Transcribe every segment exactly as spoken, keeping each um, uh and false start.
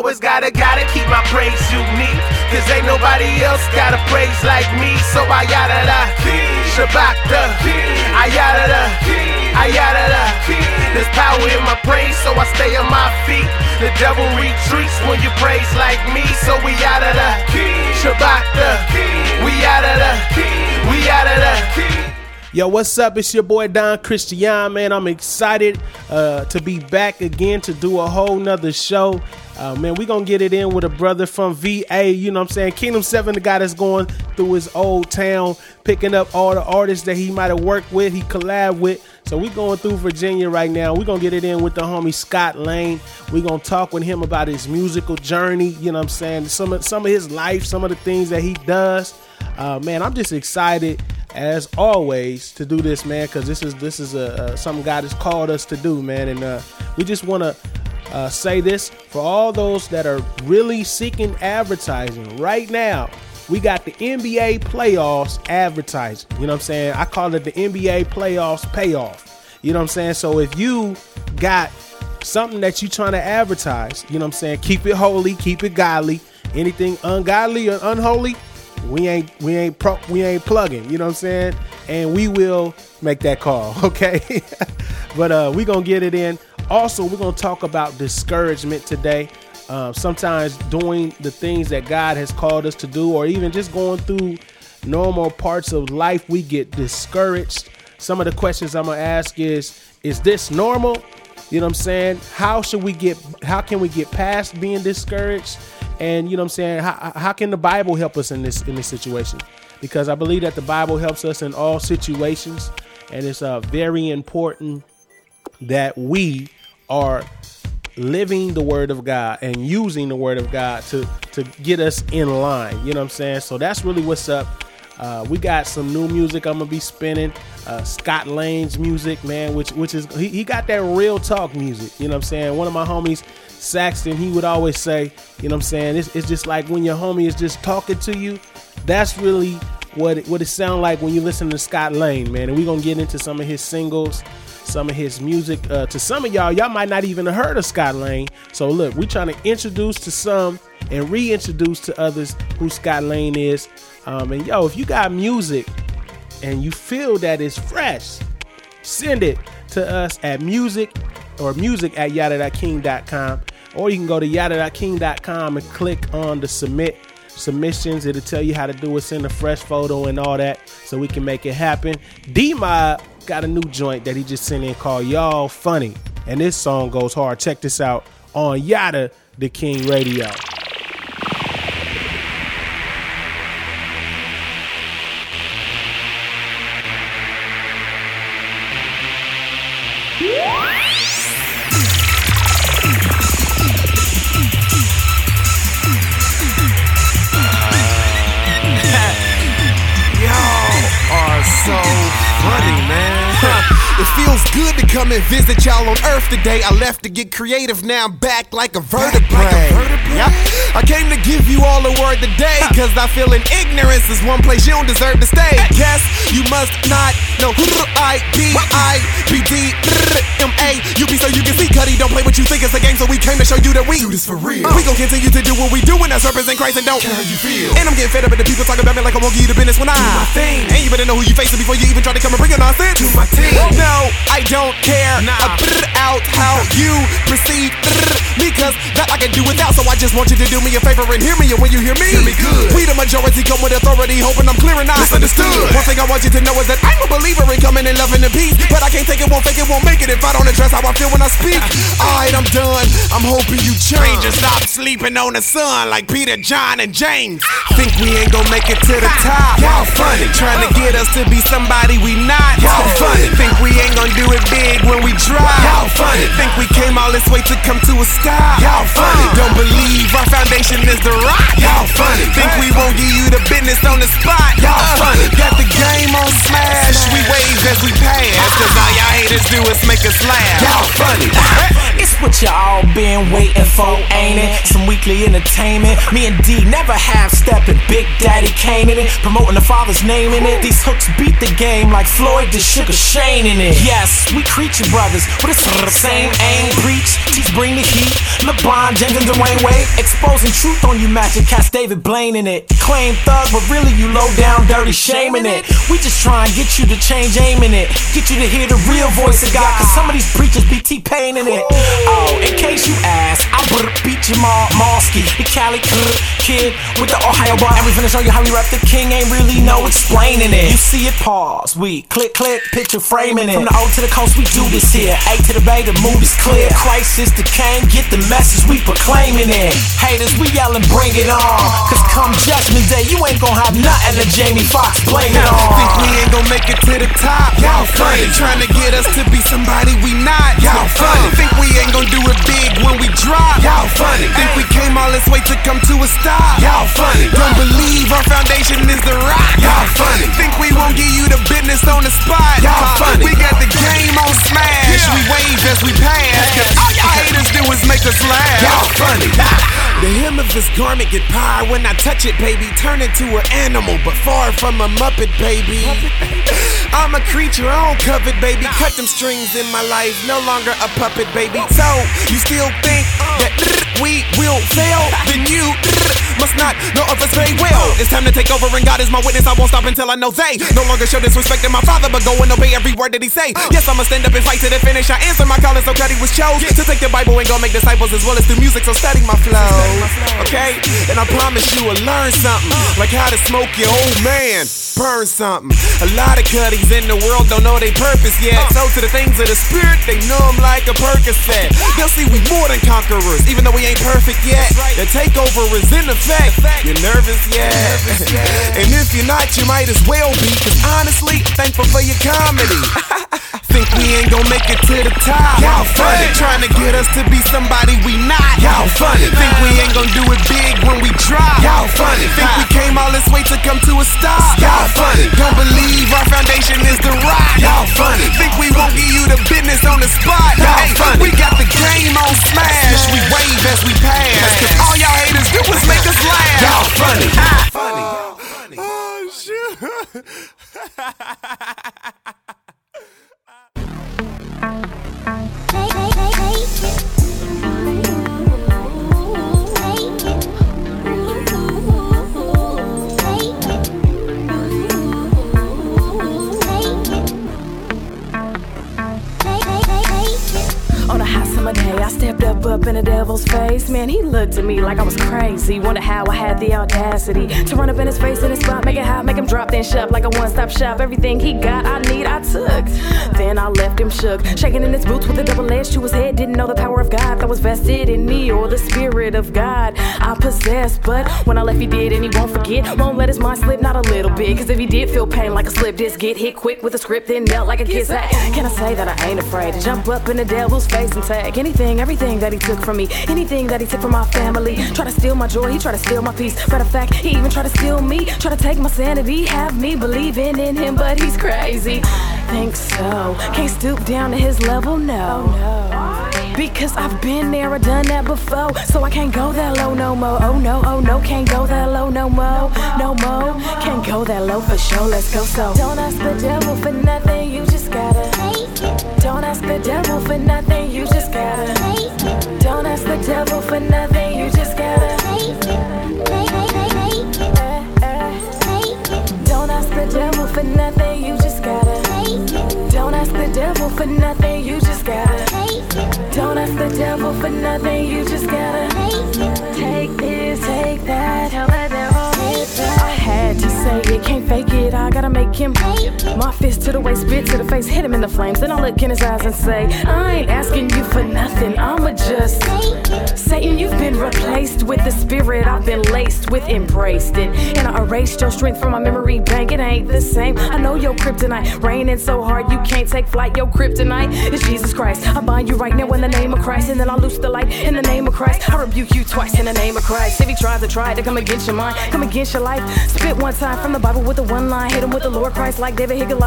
always gotta, gotta keep my praise unique. Cause ain't nobody else got a praise like me. So I yada da, Shabbat da, I yada da, I yada da. There's power in my praise, so I stay on my feet. The devil retreats when you praise like me. So we yada da, Shabbat da, we yada da, we yada da. Yo, what's up? It's your boy Don Christian, man. I'm excited uh, to be back again to do a whole nother show. Uh, man, we gonna get it in with a brother from V A, you know what I'm saying? Kingdom seven, the guy that's going through his old town, picking up all the artists that he might have worked with, he collabed with. So we going through Virginia right now. We gonna get it in with the homie Scott Lane. We gonna talk with him about his musical journey, you know what I'm saying? Some of, some of his life, some of the things that he does. Uh, man, I'm just excited as always to do this, man, because this is this is a, a something God has called us to do, man. And uh, we just want to uh, say this for all those that are really seeking advertising right now. We got the N B A playoffs advertising. You know what I'm saying? I call it the N B A playoffs payoff. You know what I'm saying? So if you got something that you trying to advertise, you know what I'm saying? Keep it holy, keep it godly. Anything ungodly or unholy, we ain't we ain't pro, we ain't plugging, you know what I'm saying? And we will make that call, okay? But uh, we're going to get it in. Also, we're going to talk about discouragement today. Uh, sometimes doing the things that God has called us to do, or even just going through normal parts of life, we get discouraged. Some of the questions I'm going to ask is, is this normal? You know what I'm saying? How should we get, how can we get past being discouraged? And you know what I'm saying? How, how can the Bible help us in this, in this situation? Because I believe that the Bible helps us in all situations. And it's uh, very important that we are living the word of God and using the word of God to, to get us in line. You know what I'm saying? So that's really what's up. Uh, we got some new music I'm going to be spinning. Uh, Scott Lane's music, man, which which is, he, he got that real talk music. You know what I'm saying? One of my homies, Saxton, he would always say, you know what I'm saying? It's, it's just like when your homie is just talking to you. That's really what it, what it sounds like when you listen to Scott Lane, man. And we're going to get into some of his singles, some of his music. Uh, to some of y'all, y'all might not even have heard of Scott Lane. So look, we're trying to introduce to some and reintroduce to others who Scott Lane is. Um, and yo, if you got music and you feel that it's fresh, send it to us at music or music at yada dot king dot com. Or you can go to yada dot king dot com and click on the submit submissions. It'll tell you how to do it, send a fresh photo and all that so we can make it happen. D-Mob got a new joint that he just sent in called Y'all Funny. And this song goes hard. Check this out on Yada the King Radio. So funny, man. It feels good to come and visit y'all on Earth today. I left to get creative, now I'm back like a vertebrae. Like a vertebrae? Yeah. I came to give you all a word today, cause I feel in ignorance is one place you don't deserve to stay. Guess you must not know I B I B D M A U P so you can see, Cuddy, don't play what you think it's a game, so we came to show you that we do this for real. We gon' continue to do what we do, and that's represent Christ and don't care how you feel. And I'm getting fed up with the people talking about me like I won't give you the business when I do my thing. And you better know who you facing before you even try to come and bring your nonsense to my team. No, I don't care nah. about how you perceive me, cause that I can do without. So I just want you to do me a favor and hear me, and when you hear me, hear me good. We the majority come with authority, hoping I'm clear and I misunderstood. One thing I want you to know is that I'm a believer in coming and loving and peace, but I can't take it, won't fake it, won't make it if I don't address how I feel when I speak. Alright, I'm done. I'm hoping you change and stop sleeping on the sun like Peter, John, and James. Think we ain't gonna make it to the top? Y'all funny. Trying to get us to be somebody we not. Y'all funny. Think we ain't gonna do it big when we drop? Y'all funny. Think we came all this way to come to a stop? Y'all funny. Don't believe our foundation is the rock? Y'all funny. Think we won't give you the business on the spot? Y'all funny. Got the game on smash. We wave as we pass, cause all y'all haters do is make us laugh. Y'all funny. It's what you all y'all been waiting for, ain't it? Some weekly entertainment. Me and D never half stepping. Big Daddy Kane in it, promoting the Father's name in it. These hooks beat the game like Floyd did Sugar Shane in it. Yes, we Creature Brothers with the same aim. Preach, teach, bring the heat. LeBron James and Dwayne Wade exposing truth on you, Magic Cats, David Blaine in it. Claim thug, but really you low down, dirty shaming it. We just try and get you to change aim in it. Get you to hear the real voice of God, cause some of these preachers be T-Pain in it. Oh, in case you ask, I beat Jamal Mosky, the Cali kid with the Ohio bar. And we finna show you how we rap the king, ain't really no explaining it. You see it, pause, we click, click, picture framing it. From the old to the coast, we do this here. A to the bay, the mood is clear. Christ is the king, get the message, we proclaiming it. Haters, we yelling, bring it on. Cause come Judgment Day, you ain't gon' have nothing to Jamie Foxx blame it on. Think we ain't gon' make it to the top? Y'all funny. Trying to get us to be somebody we not? Y'all funny. Think we ain't gon' do it big when we drop? Y'all funny. Think we came all this way to come to a stop? Y'all funny. Don't believe our foundation is the rock? Y'all funny. Think we won't give you the business on the spot? Y'all funny. We got the game on smash. We wave as we pass. Cause all y'all haters do is make us laugh. Y'all funny. The hem of his garment get pie when I touch it, baby. Turn into an animal, but far from a Muppet, baby. I'm a creature, I don't covet, baby. Cut them strings in my life, no longer a puppet, baby. So, you still think that we will fail? Then you must not know of us very well. It's time to take over and God is my witness. I won't stop until I know they no longer show disrespect to my father, but go and obey every word that he say. Yes, I'ma stand up and fight to the finish. I answer my calling, so Cuddy was chose to take the Bible and go make disciples as well as through music, so study my flow. Okay? And I promise you will learn something, like how to smoke your old man, burn something. A lot of cutties in the world don't know their purpose yet. So to the things of the spirit, they know them like a Percocet. They'll see we more than conquerors, even though we ain't perfect yet. The takeover is in effect. You're nervous yet? And if you're not, you might as well be, cause honestly, thankful for your comedy. Think we ain't gon' make it to the top? Y'all funny. Trying to get us to be somebody we not? Y'all funny. Think we ain't gon' do it big when we drop? Y'all funny. Think we came all this way to come to a stop? Y'all funny. Don't believe our foundation is the rock? Y'all funny. Think we won't give you the business on the spot? Y'all funny. We got the game on smash. We wave as we pass. Cause all y'all haters do is make us laugh. Y'all funny. Funny. Oh shit. On a hot summer day, I stepped up up in the devil's face. Man, he looked at me like I was crazy. Wonder how I had the audacity to run up in his face in his spot, make it hot, make him drop, then shop like a one-stop shop. Everything he got, I need, I took. Then I left him shook, shaking in his boots with a double edge to his head. Didn't know the power of God that was vested in me, or the spirit of God I possess. But when I left, he did, and he won't forget. Won't let his mind slip, not a little bit. Cause if he did feel pain like a slip disc, get hit quick with a script, then melt like a kiss. Can I say that I ain't afraid to jump up in the devil's face and take anything, everything that he took from me, anything that he took from my family? Try to steal my joy, he try to steal my peace. Matter of fact, he even try to steal me, try to take my sanity, have me believing in him, but he's crazy. Think so, can't stoop down to his level, no, because I've been there, I've done that before, so I can't go that low no more. Oh no, oh no, can't go that low no more, no more, can't go that low for sure. Let's go. So don't ask the devil for nothing, you just gotta take it. Don't ask the devil for nothing, you just gotta take it. Don't ask the devil for nothing, you just gotta take it. Don't ask the devil for nothing, you just gotta take it. Don't ask the devil for nothing, you just gotta take it. Don't ask the devil for nothing, you just gotta take this, take that, tell the devil hit that. I had to say it, can't fake it, I gotta make him my fist to the waist, spit to the face, hit him in the flames. Then I'll look in his eyes and say, I ain't asking you for nothing, I'ma just Satan, you've been replaced with the spirit I've been laced with, embraced it. And I erased your strength from my memory bank, it ain't the same. I know your kryptonite, raining so hard you can't take flight. Your kryptonite is Jesus Christ. I bind you right now in the name of Christ, and then I loose the light in the name of Christ. I rebuke you twice in the name of Christ. If he tries to try to come against your mind, come against your life, spit one time from the Bible with the one line, hit him with the Lord Christ like David Higginbotham.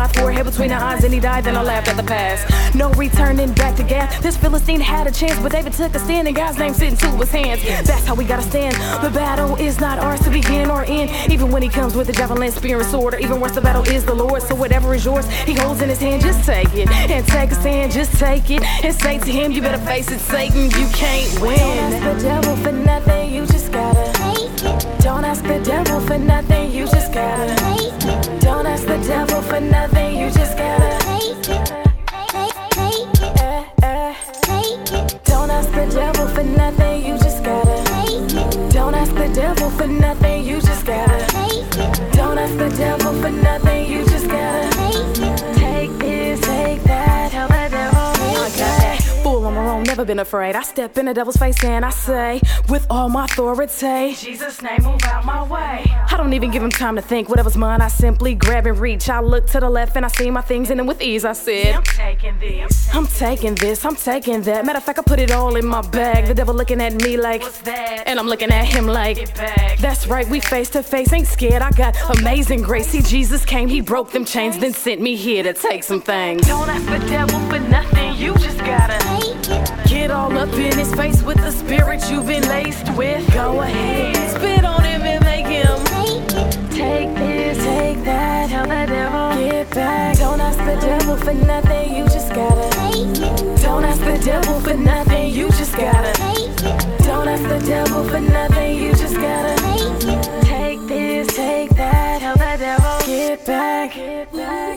forehead between the eyes and he died, then I laughed at the past. No returning back to gas. This Philistine had a chance, but David took a stand and God's name sent into his hands. That's how we gotta stand. The battle is not ours to begin or end. Even when he comes with a javelin, spear, and sword, or even worse, the battle is the Lord. So whatever is yours, he holds in his hand, just take it. And take a stand, just take it. And say to him, you better face it, Satan, you can't win. Don't ask the devil for nothing, you just gotta take it. Don't ask the devil for nothing, you just gotta take it. Don't ask the devil for nothing, you just gotta take it. Uh, uh, take it. Don't ask the devil for nothing, you just gotta take it. Don't ask the devil for nothing, you just gotta take it. Don't ask the devil for nothing, you just gotta take it. Take this, take that, tell the devil. I got that. Fool on my own, never been afraid. I step in the devil's face and I say, with all my authority, Jesus' name, move out my way. I don't even give him time to think. Whatever's mine, I simply grab and reach. I look to the left and I see my things, and then with ease I said, I'm taking this, I'm taking this, I'm taking that. Matter of fact, I put it all in my bag. The devil looking at me like, what's that? And I'm looking at him like, that's right, we face to face, ain't scared. I got amazing grace. See, Jesus came, he broke them chains, then sent me here to take some things. Don't ask the devil for nothing, you just gotta get all up in his face with the spirit you've been laced with. Go ahead, spit on him and make him take this, take that, tell the devil, get back. Don't ask the devil for nothing, you just gotta don't ask the devil for nothing, you just gotta don't ask the devil for nothing, you just gotta take this, take that, tell the devil, get back, get back.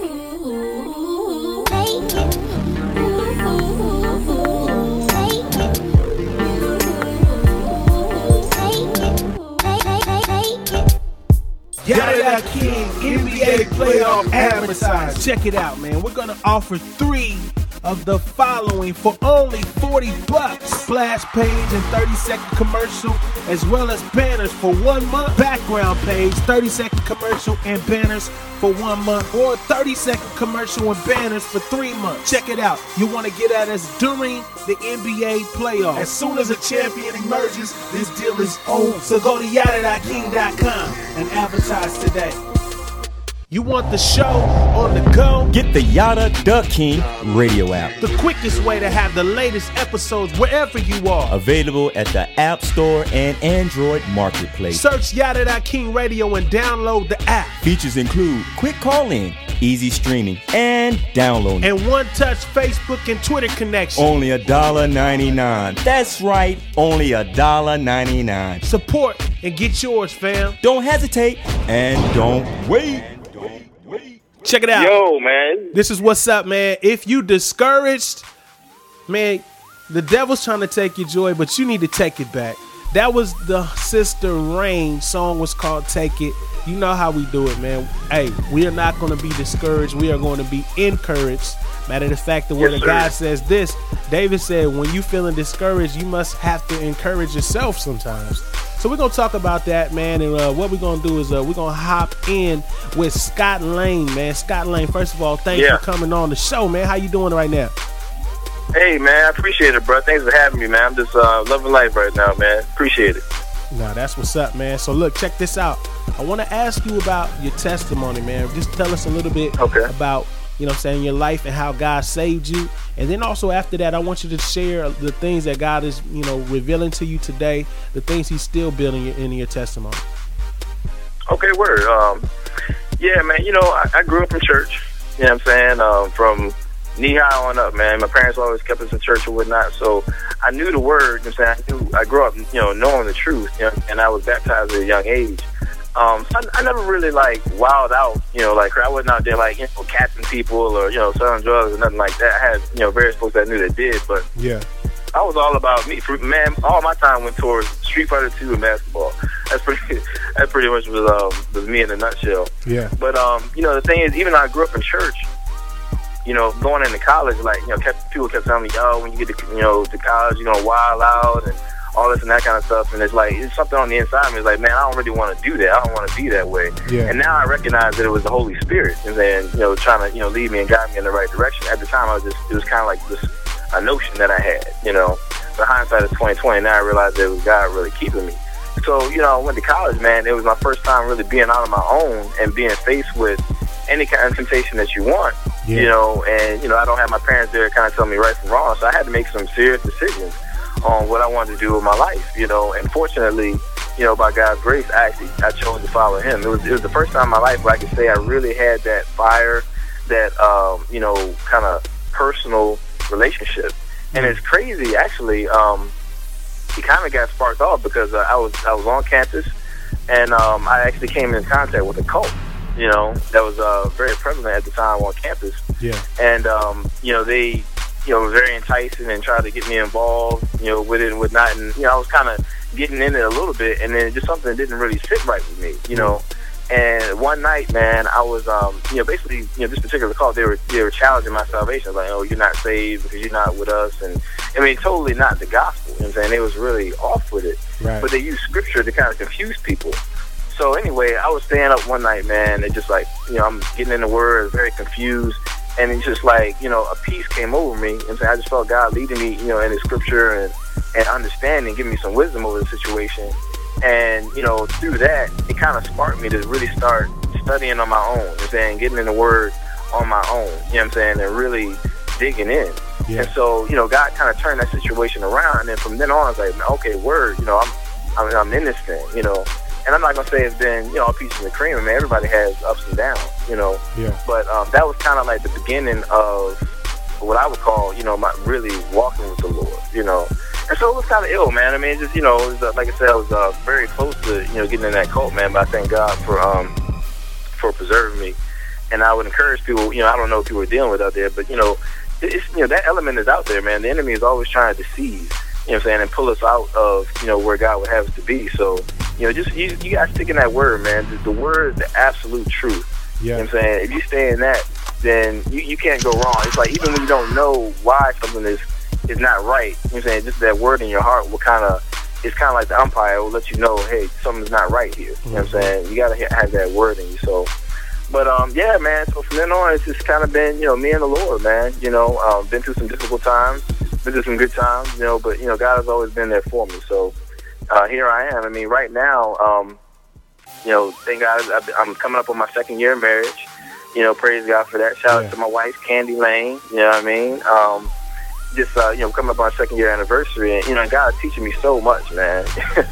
Yada Yada King N B A playoff advertising. Check it out, man. We're gonna offer three of the following for only forty bucks. Splash page and thirty second commercial, as well as banners for one month. Background page, thirty second commercial and banners for one month, or thirty second commercial and banners for three months. Check it out. You want to get at us during the N B A playoffs. As soon as a champion emerges, this deal is on. So go to yada dot king dot com and advertise today. You want the show on the go? Get the Yada Da King radio app. The quickest way to have the latest episodes wherever you are. Available at the App Store and Android Marketplace. Search Yada Da King Radio and download the app. Features include quick call-in, easy streaming, and downloading. And one-touch Facebook and Twitter connection. Only a dollar ninety-nine. That's right, only a dollar ninety-nine. Support and get yours, fam. Don't hesitate and don't wait. Check it out. Yo, man. This is what's up, man. If you discouraged, man, the devil's trying to take your joy, but you need to take it back. That was the Sister Rain song, was called Take It. You know how we do it, man. Hey, we are not going to be discouraged. We are going to be encouraged. Matter of fact, the word yes, of God says this. David said, when you feeling discouraged, you must have to encourage yourself sometimes. So we're going to talk about that, man. And uh, what we're going to do is uh, we're going to hop in with Scott Lane, man. Scott Lane, first of all, thanks yeah. for coming on the show, man. How you doing right now? Hey, man, I appreciate it, bro. Thanks for having me, man. I'm just uh, loving life right now, man. Appreciate it. Nah, that's what's up, man. So look, check this out. I want to ask you about your testimony, man. Just tell us a little bit okay. about, you know what I'm saying, your life and how God saved you. And then also after that, I want you to share the things that God is, you know, revealing to you today, the things he's still building in your testimony. Okay, word. Um, yeah, man, you know, I, I grew up in church, you know what I'm saying, um, from knee-high on up, man. My parents always kept us in church and whatnot, so I knew the word, you know what I'm saying. I, knew, I grew up, you know, knowing the truth, you know, and I was baptized at a young age. Um, so I, I never really, like, wild out, you know, like, I wasn't out there, like, you know, catching people or, you know, selling drugs or nothing like that. I had, you know, various folks that knew that did, but yeah, I was all about me. For, man, all my time went towards Street Fighter two and basketball. That's pretty, that pretty much was, um, was me in a nutshell. Yeah. But, um, you know, the thing is, even though I grew up in church, you know, going into college, like, you know, kept, people kept telling me, oh, when you get to, you know, to college, you're going to wild out and all this and that kind of stuff. And it's like, it's something on the inside of me. It's like, man, I don't really want to do that. I don't want to be that way. Yeah. And now I recognize that it was the Holy Spirit. And then, you know, trying to, you know, lead me and guide me in the right direction. At the time, I was just, it was kind of like this, a notion that I had, you know. The hindsight is twenty twenty. Now I realized that it was God really keeping me. So, you know, I went to college, man. It was my first time really being out on my own and being faced with, any kind of temptation that you want, yeah. you know, and, you know, I don't have my parents there to kind of tell me right from wrong, so I had to make some serious decisions on what I wanted to do with my life, you know, and fortunately, you know, by God's grace, I actually, I chose to follow him. It was, it was the first time in my life where I could say I really had that fire, that, um, you know, kind of personal relationship. And it's crazy, actually, um, it kind of got sparked off because uh, I was, I was on campus, and um, I actually came in contact with a cult, you know, that was uh, very prevalent at the time on campus. Yeah. And, um, you know, they, you know, were very enticing and tried to get me involved, you know, with it and whatnot. And, you know, I was kind of getting in it a little bit, and then just something that didn't really sit right with me, you know. And one night, man, I was, um, you know, basically, you know, this particular call, they were, they were challenging my salvation. Like, oh, you're not saved because you're not with us. And, I mean, totally not the gospel. You know what I'm saying? They was really off with it. Right. But they used scripture to kind of confuse people. So anyway, I was staying up one night, man, and just like, you know, I'm getting in the word, very confused. And it's just like, you know, a peace came over me. And so I just felt God leading me, you know, in his scripture and, and understanding, giving me some wisdom over the situation. And, you know, through that, it kind of sparked me to really start studying on my own, you know what I'm saying, getting in the word on my own, you know what I'm saying, and really digging in. Yeah. And so, you know, God kind of turned that situation around. And then from then on, I was like, okay, word, you know, I'm, I'm, I'm in this thing, you know. And I'm not going to say it's been, you know, all peaches and cream. I mean, everybody has ups and downs, you know. Yeah. But um, that was kind of like the beginning of what I would call, you know, my really walking with the Lord, you know. And so it was kind of ill, man. I mean, just, you know, it was, uh, like I said, I was uh, very close to, you know, getting in that cult, man. But I thank God for um, for preserving me. And I would encourage people, you know, I don't know if people are dealing with out there, but, you know, it's, you know, that element is out there, man. The enemy is always trying to deceive, you know what I'm saying, and pull us out of, you know, where God would have us to be. So, you know, just, you, you got to stick in that word, man. The, the word is the absolute truth. Yeah. You know what I'm saying? If you stay in that, then you, you can't go wrong. It's like, even when you don't know why something is, is not right, you know what I'm saying, just that word in your heart will kind of, it's kind of like the umpire will let you know, hey, something's not right here. You know what I'm saying? You got to have that word in you. So, but, um, yeah, man, so from then on, it's just kind of been, you know, me and the Lord, man. You know, um, been through some difficult times, been through some good times, you know, but, you know, God has always been there for me. So, uh, here I am. I mean, right now, um, you know, thank God, I'm coming up on my second year of marriage. You know, praise God for that. Shout yeah. out to my wife, Candy Lane. You know what I mean? Um, just, uh, you know, coming up on our second year anniversary. And, you know, God is teaching me so much, man.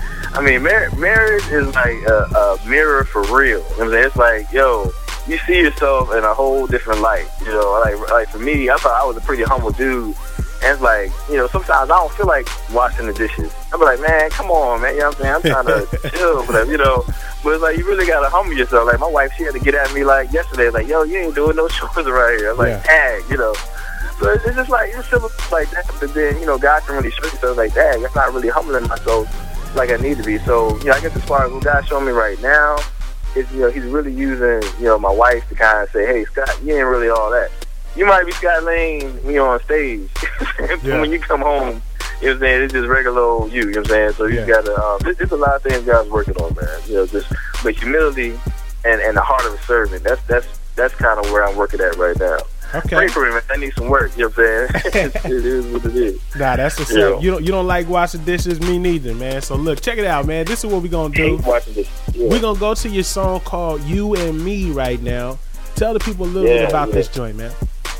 I mean, mar- marriage is like a, a mirror for real. You know what I'm saying? It's like, yo, you see yourself in a whole different light. You know, like, like for me, I thought I was a pretty humble dude. And it's like, you know, sometimes I don't feel like washing the dishes. I'm like, man, come on, man. You know what I'm saying? I'm trying to chill, but, you know. But it's like, you really got to humble yourself. Like, my wife, she had to get at me, like, yesterday. Like, yo, you ain't doing no chores right here. I'm like, yeah. dang, you know. So it's, it's just like, it's simple like that. But then, you know, God can really show you stuff like, dang, I'm not really humbling myself like I need to be. So, you know, I guess as far as what God's showing me right now, is, you know, he's really using, you know, my wife to kind of say, hey, Scott, you ain't really all that. You might be Scott Lane when you're on stage. Yeah. When you come home, you know what I'm saying, it's just regular old you, you know what I'm saying? So you yeah. got to, um, there's, there's a lot of things God's working on, man. You know, just, but humility and, and the heart of a servant, that's that's that's kind of where I'm working at right now. Okay. Pray for me, man. I need some work, you know what I'm saying? it is what it is. Nah, that's what's yeah. up. You don't, you don't like washing dishes, me neither, man. So look, check it out, man. This is what we're going to do. Washing dishes. Yeah. We're going to go to your song called You and Me right now. Tell the people a little yeah, bit about yeah. this joint, man.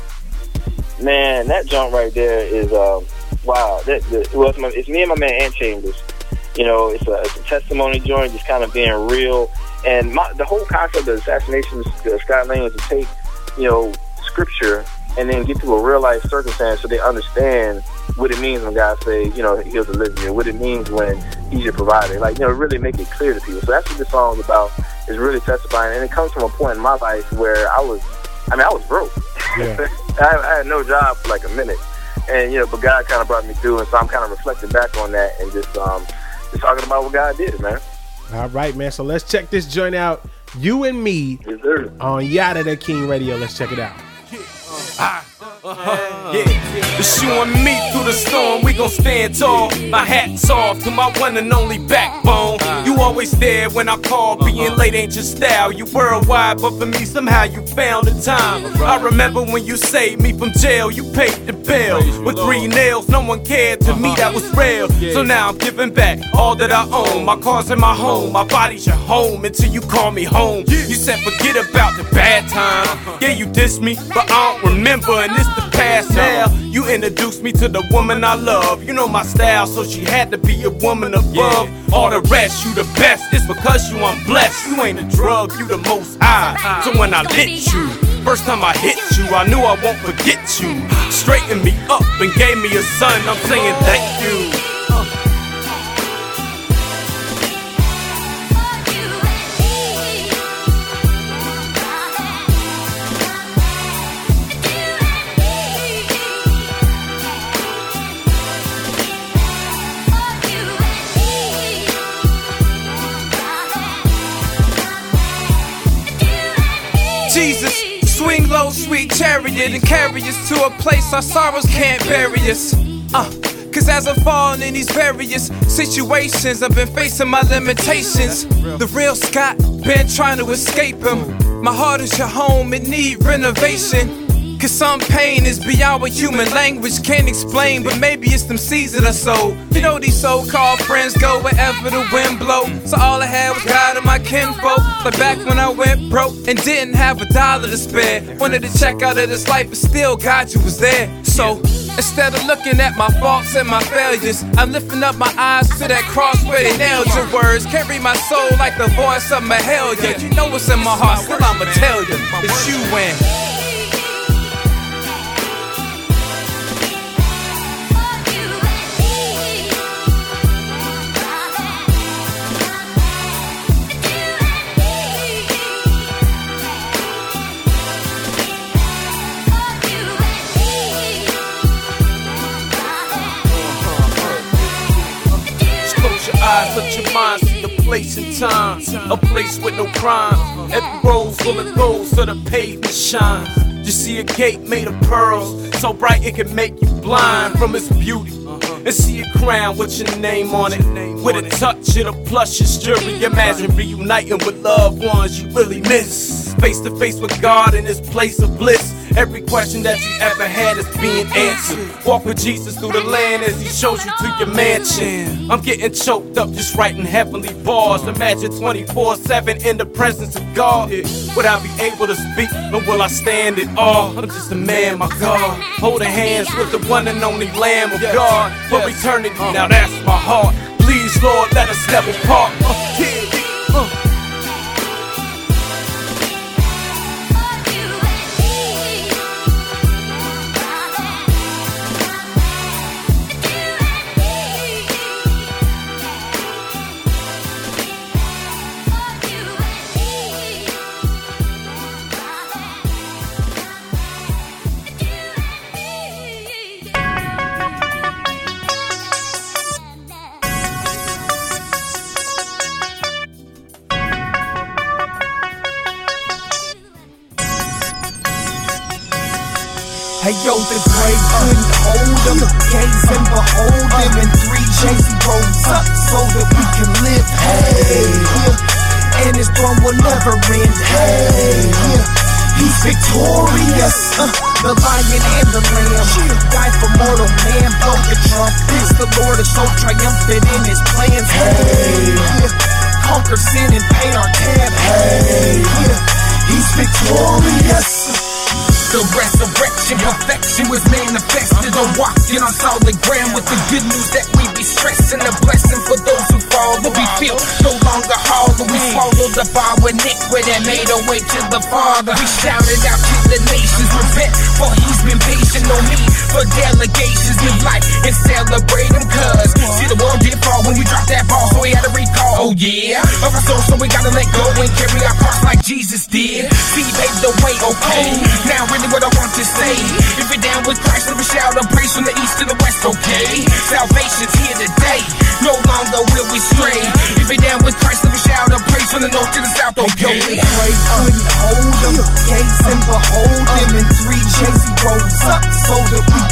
Man, that joint right there is, um, wow. That, that, well, it's, my, it's me and my man Ant Chambers. You know, it's a, it's a testimony joint, just kind of being real. And my, the whole concept of assassination of Scott Lane is to take, you know, scripture and then get to a real life circumstance so they understand what it means when God say, you know, he'll deliver you, what it means when he's your provider. Like, you know, really make it clear to people. So that's what this song is about, is really testifying. And it comes from a point in my life where I was, I mean, I was broke. Yeah. I, I had no job for like a minute. And, you know, but God kind of brought me through. And so I'm kind of reflecting back on that and just, um, just talking about what God did, man. All right, man. So let's check this joint out. You and Me yes, sir. On Yada the King Radio. Let's check it out. Ah, uh-huh. Yeah, it's you and me through the storm, we gon' stand tall. My hat's off to my one and only backbone. You always there when I call, being late ain't your style. You worldwide, but for me somehow you found the time. I remember when you saved me from jail, you paid the bill. With three nails, no one cared, to me that was real. So now I'm giving back all that I own. My car's in my home, my body's your home until you call me home. You said forget about the bad time. Yeah, you dissed me, but I don't remember, and it's the past now. You introduced me to the woman I love. You know my style, so she had to be a woman above all the rest. You the best, it's because you I'm blessed. You ain't a drug, you the most high. So when I lit you, first time I hit you, I knew I won't forget you. Straightened me up and gave me a son, I'm saying thank you. Jesus, swing low, sweet chariot, and carry us to a place our sorrows can't bury us. Uh, cause as I'm falling in these various situations, I've been facing my limitations. The real Scott, been trying to escape him. My heart is your home, it need renovation. Cause some pain is beyond what human language can't explain, but maybe it's them seeds that I sowed. You know these so-called friends go wherever the wind blow. So all I had was God and my kinfolk. Like back when I went broke and didn't have a dollar to spare. Wanted to check out of this life, but still God, you was there. So instead of looking at my faults and my failures, I'm lifting up my eyes to that cross where they nailed your words. Carry my soul like the voice of Mahalia. You know what's in my heart, still I'ma tell you, it's you and let your mind see a place in time, a place with no crime. Every road's full of gold, so the pavement shines. You see a gate made of pearls, so bright it can make you blind from its beauty. And see a crown with your name on it, with a touch of the plushest jewelry. Imagine reuniting with loved ones you really miss, face to face with God in this place of bliss. Every question that you ever had is being answered. Walk with Jesus through the land as he shows you to your mansion. I'm getting choked up just writing heavenly bars. Imagine twenty-four seven in the presence of God. Would I be able to speak, or will I stand in awe? I'm just a man, my God, holding hands with the one and only Lamb of God for eternity. Now that's my heart. Please, Lord, let us never part. Uh, yeah, uh. Hey yo, the grave couldn't hold him. Gaze and behold him. In three J's he rose up so that we can live. Hey, yeah. And his throne will never end. Hey, yeah. He's victorious. Uh, the lion and the lamb died for mortal man. Blow the trumpets. The Lord is so triumphant in his plans. Hey, yeah. Conquer sin and pay our tab. Hey, yeah. He's victorious. The resurrection, perfection was manifested. I'm walking on solid ground with the good news that we be stressing. A blessing for those who fall, but we feel no longer hollow. We swallowed the bar with iniquity and made our way to the Father. We shouted out to the nations, repent, for he's been patient. No need for delegations, live life and celebrate him. Cause see, the world did fall when we dropped that ball, so we had to recall. Oh yeah, of our souls, so we gotta let go and carry our cross like Jesus did. See, paved the way, okay. Now really what I want to say, if you're down with Christ, let me shout a praise from the east to the west, okay? Salvation's here today, no longer will we stray. If you're down with Christ, let me shout a praise from the north to the south, okay? Yo, the grave couldn't hold him, gaze and behold him. In three J's he rose up so that we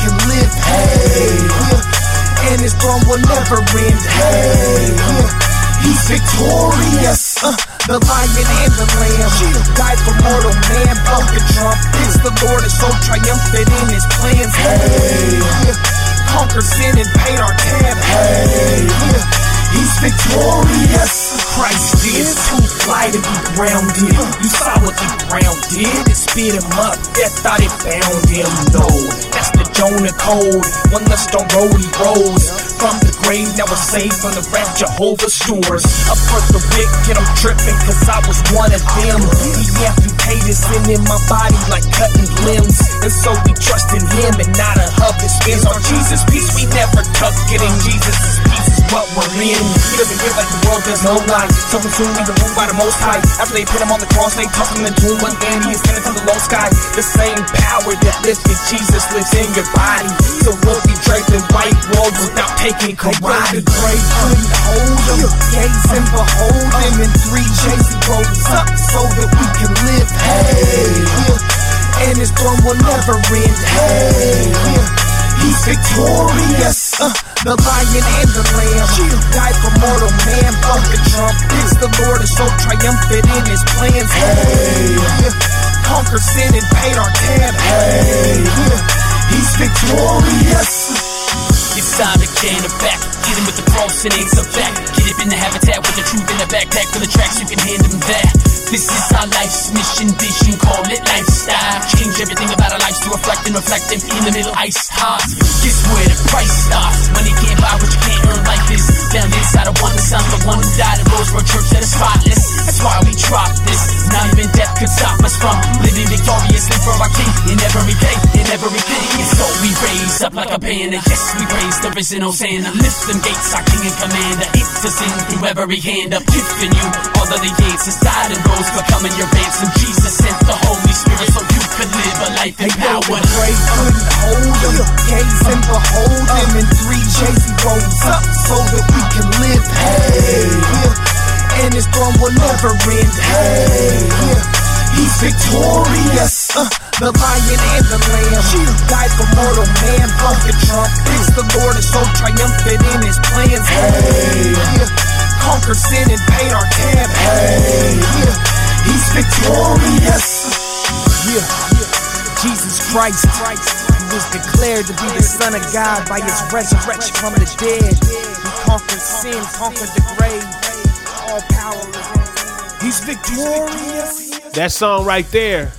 will never end. Hey, yeah. He's victorious, uh, the lion and the lamb. Died for mortal man, broken trump. It's the Lord is so triumphant in his plans. Hey, yeah. Conquered sin and paid our tab. Hey, yeah. He's victorious. Christ did too fly to be grounded. You saw what the ground did. It spit him up. Death thought it bound him. No, that's the Jonah code. One less stone road he rose from the grave. Now we're saved from the wrath Jehovah stores. Up for the wicked, I'm tripping cause I was one of them. He amputated sin in my body like cutting limbs. And so we trust in him and not a hub that spins on Jesus' peace. We never tuck it in Jesus' peace is what we're in. He doesn't give like the world does no lie. So consuming the room by the Most High. After they put him on the cross, they tossed him into one then he ascended to the low sky. The same power that lifted Jesus lives in your body. So we'll be draped in white robes without taking karate. The grave couldn't hold him. Gaze and behold him. In three days he rose up so that we can live. Hey, yeah. And his throne will never end. Hey, yeah. He's victorious, uh, the lion and the lamb. Died for mortal man, broken trump. It's the Lord is so triumphant in his plans. Hey, yeah. Conquered sin and paid our tab. Hey, yeah. He's victorious. It's time to gain it back. Get him with the cross and ain't so back. Get him in the habitat with the truth in the backpack. For the tracks you can hand him that. This is our life's mission, vision, call it lifestyle. Change everything about our lives to reflect and reflect them in the middle ice hearts. Guess where the price starts. Money can't buy what you can't earn like this. Down inside of one son, the one who died and rose for a church that is spotless. That's why we drop this. Not even death could stop us from living victoriously for our King in every day, in everything. And so we raise up like a banner. Yes, we praise the risen Hosanna. Lift them gates, our King and Commander. It's to sing through every hand up, giving you all of the answers. Died and rose, becoming your ransom. Jesus sent the Holy Spirit so you could live a life in power. The grave couldn't hold him. Gaze and behold him. In three days he rose up so that we can live. Hey, yeah. And his throne will never end. Hey, yeah. He's victorious, uh, the lion and the lamb. Died for mortal man, broken trump. It's the Lord is so triumphant in his plans. Hey, yeah. Conquered sin and paid our tab. Hey, yeah. He's victorious. Yeah, Jesus Christ, he was declared to be the Son of God by his resurrection from the dead. He conquered sin, conquered the grave. All power is. He's victorious. That song right there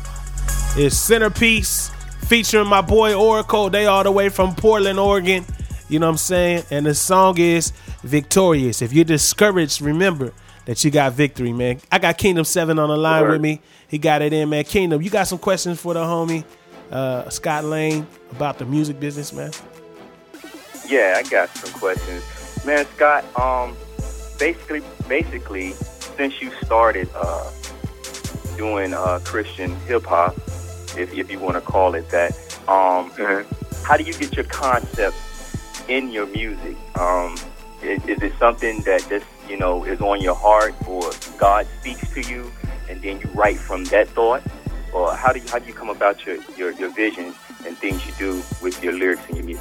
is Centerpiece featuring my boy Oracle. They all the way from Portland, Oregon. You know what I'm saying? And the song is Victorious. If you're discouraged, remember that you got victory, man. I got Kingdom seven on the line Word. with me. He got it in, man. Kingdom, you got some questions for the homie uh, Scott Lane about the music business, man? Yeah, I got some questions. Man, Scott, um, basically, basically, since you started uh, doing uh, Christian hip-hop, if, if you want to call it that, um, mm-hmm. how do you get your concepts in your music? Um, is, is it something that just, you know, is on your heart, or God speaks to you and then you write from that thought? Or how do you, how do you come about your, your, your vision and things you do with your lyrics and your music?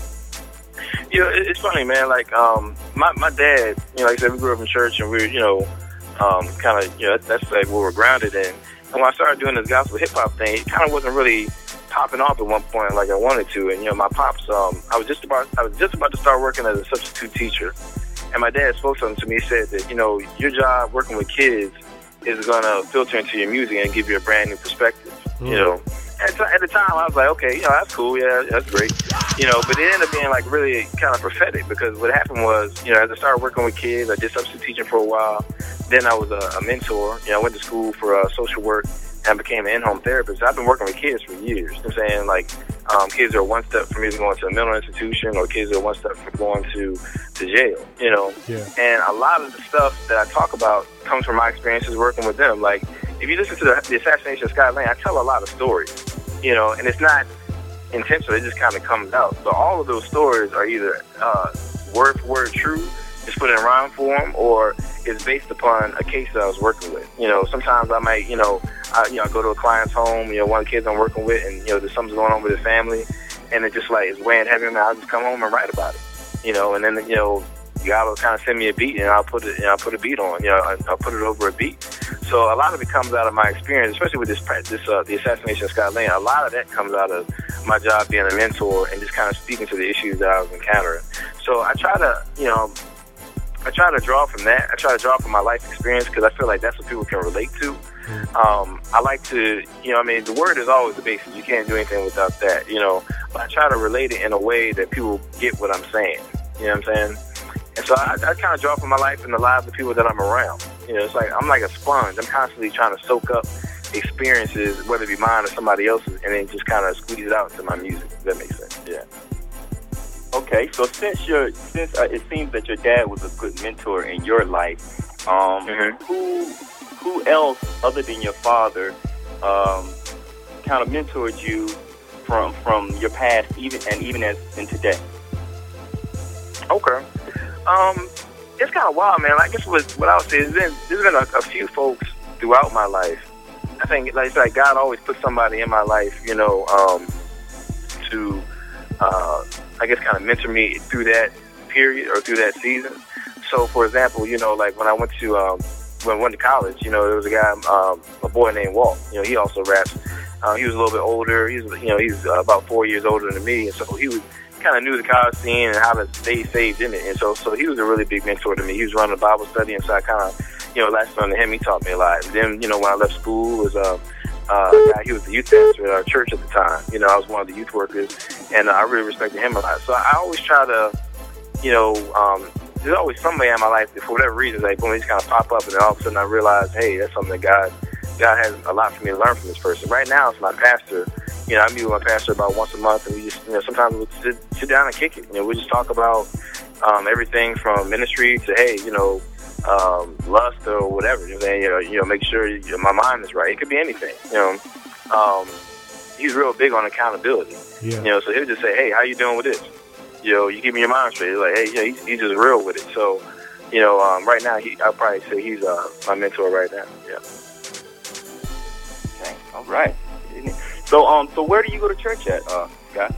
You know, it's funny, man. Like, um, my, my dad, you know, like I said, we grew up in church and we were, you know, um, kind of, you know, that's like what we're grounded in. And when I started doing this gospel hip hop thing, it kind of wasn't really popping off at one point like I wanted to. And, you know, my pops, um, I was just about, I was just about to start working as a substitute teacher. And my dad spoke something to me. He said that, you know, your job working with kids is going to filter into your music and give you a brand new perspective, mm. you know. At, t- at the time, I was like, okay, you know, that's cool. Yeah, that's great. You know, but it ended up being like really kind of prophetic, because what happened was, you know, as I started working with kids, I did substitute teaching for a while. Then I was a, a mentor. You know, I went to school for uh, social work and became an in-home therapist. I've been working with kids for years. You know what I'm saying? Like, um, kids are one step from either going to a mental institution, or kids are one step from going to, to jail, you know? Yeah. And a lot of the stuff that I talk about comes from my experiences working with them. Like, if you listen to the, the assassination of Scott Lane, I tell a lot of stories, you know, and it's not intentional. It just kind of comes out. So all of those stories are either uh, word for word true, just put in rhyme form, or it's based upon a case that I was working with. You know, sometimes I might, you know, I, you know, go to a client's home, you know, one of the kids I'm working with, and, you know, there's something going on with his family, and it just, like, it's weighing heavy on me. I'll just come home and write about it. you know, and then you know, God will kind of send me a beat, and I'll put it, you know, I'll put a beat on, you know, I'll put it over a beat. So a lot of it comes out of my experience, especially with this, this uh, the assassination of Scott Lane. A lot of that comes out of my job being a mentor and just kind of speaking to the issues that I was encountering. So I try to, you know, I try to draw from that. I try to draw from my life experience because I feel like that's what people can relate to. Um, I like to, you know, I mean, the word is always the basis. You can't do anything without that, you know. But I try to relate it in a way that people get what I'm saying. You know what I'm saying? And so I, I kind of draw from my life and the lives of people that I'm around. You know, it's like I'm like a sponge. I'm constantly trying to soak up experiences, whether it be mine or somebody else's, and then just kind of squeeze it out into my music. If that makes sense. Yeah. Okay, so since your since uh, it seems that your dad was a good mentor in your life, um, Mm-hmm. who who else other than your father um, kind of mentored you from from your past, even and even as in today? Okay. Um, it's kind of wild, man. Like, this was what I would say. There's been there's been a, a few folks throughout my life. I think, like, it's like God always put somebody in my life, you know, um, to, uh, I guess, kind of mentor me through that period or through that season. So, for example, you know, like when I went to um, when I went to college, you know, there was a guy, um, a boy named Walt. You know, he also raps. Uh, he was a little bit older. He's, you know, he's uh, about four years older than me, and so he was. Kind of knew the college scene and how to stay saved in it, and so so he was a really big mentor to me. He was running a Bible study, and so I kind of, you know, latched on to him. He taught me a lot. And then, you know, when I left school, was uh, uh, a guy, he was the youth pastor at our church at the time. You know, I was one of the youth workers, and uh, I really respected him a lot. So I always try to, you know, um, there's always somebody in my life that for whatever reason, like, boom, they just kind of pop up, and then all of a sudden I realize, hey, that's something that God, God has a lot for me to learn from this person. Right now, it's my pastor. You know, I meet with my pastor about once a month, and we just, you know, sometimes we'll sit, sit down and kick it. You know, we just talk about um, everything from ministry to, hey, you know, um, lust or whatever. You know, saying, you know, you know, make sure you know, my mind is right. It could be anything. You know, um, he's real big on accountability. Yeah. You know, so he'll just say, hey, how you doing with this? You know, you keeping your mind straight. He's like, hey, yeah, he's, he's just real with it. So, you know, um, right now, he, I'll probably say he's uh, my mentor right now. Yeah. Okay. All right. So, um, so where do you go to church at, uh, Scott?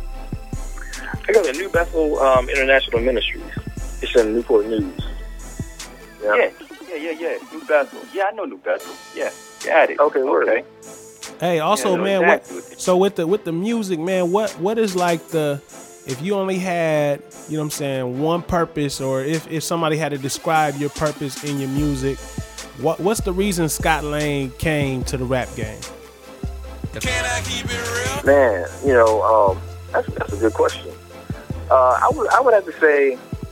I go to New Bethel um, International Ministries. It's in Newport News. Yeah. yeah, yeah, yeah, yeah. New Bethel. Yeah, I know New Bethel. Yeah, got it. Okay, word. Okay. Hey, also, yeah, man, exactly. what? So with the with the music, man, what what is like the if you only had, you know what I'm saying, one purpose, or if, if somebody had to describe your purpose in your music, what what's the reason Scott Lane came to the rap game? Can I keep it real? Man, you know, um, that's that's a good question. Uh, I would I would have to say,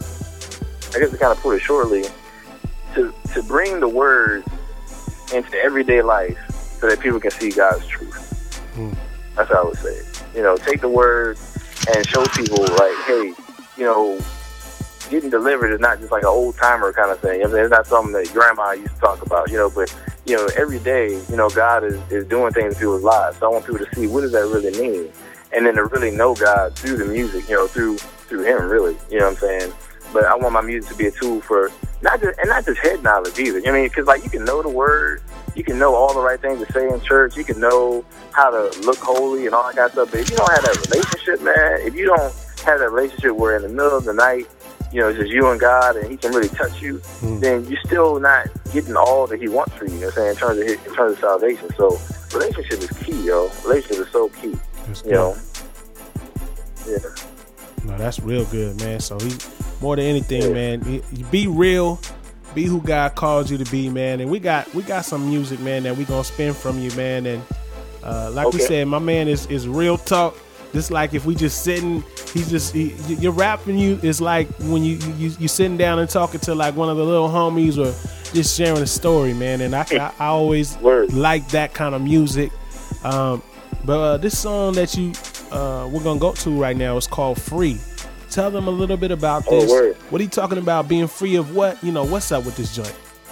I guess to kind of put it shortly, to to bring the word into everyday life so that people can see God's truth. Mm. That's how I would say it. You know, take the word and show people like, hey, you know, getting delivered is not just like an old timer kind of thing. I mean, it's not something that grandma used to talk about, you know, but you know, every day, you know, God is, is doing things in people's lives. So I want people to see what does that really mean, and then to really know God through the music, you know, through through Him, really. You know what I'm saying? But I want my music to be a tool for not just and not just head knowledge either. You know what I mean? Because like you can know the word, you can know all the right things to say in church, you can know how to look holy and all that kind of stuff. But if you don't have that relationship, man, if you don't have that relationship where in the middle of the night, you know, it's just you and God, and He can really touch you, mm. then you're still not getting all that He wants for you, you know what I'm saying, in terms of, his, in terms of salvation. So relationship is key, yo. Relationship is so key, that's you good. know. Yeah. No, that's real good, man. So he, more than anything, yeah. man, he, be real, be who God calls you to be, man. And we got we got some music, man, that we gonna spin from you, man. And uh, like okay. we said, my man is is real talk. Just like if we just sitting, he's just he, you're rapping. You is like when you you you sitting down and talking to like one of the little homies or just sharing a story, man. And I I, I always Word. like that kind of music. Um, but uh, this song that you uh, we're gonna go to right now is called "Free." Tell them a little bit about this. Oh, what are you talking about? Being free of what? You know, what's up with this joint?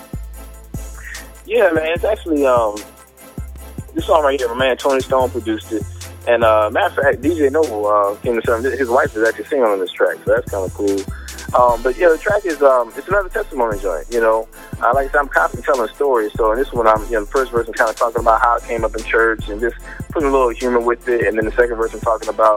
Yeah, man. It's actually um this song right here. My man Tony Stone produced it. And uh, matter of fact, D J Noble uh, came to something. His wife is actually singing on this track, so that's kind of cool. Um, but yeah, the track is um, it's another testimony joint. You know, uh, like I said, I'm constantly telling stories. So in this one, I'm you know the first verse I'm kind of talking about how I came up in church and just putting a little humor with it, and then the second verse I'm talking about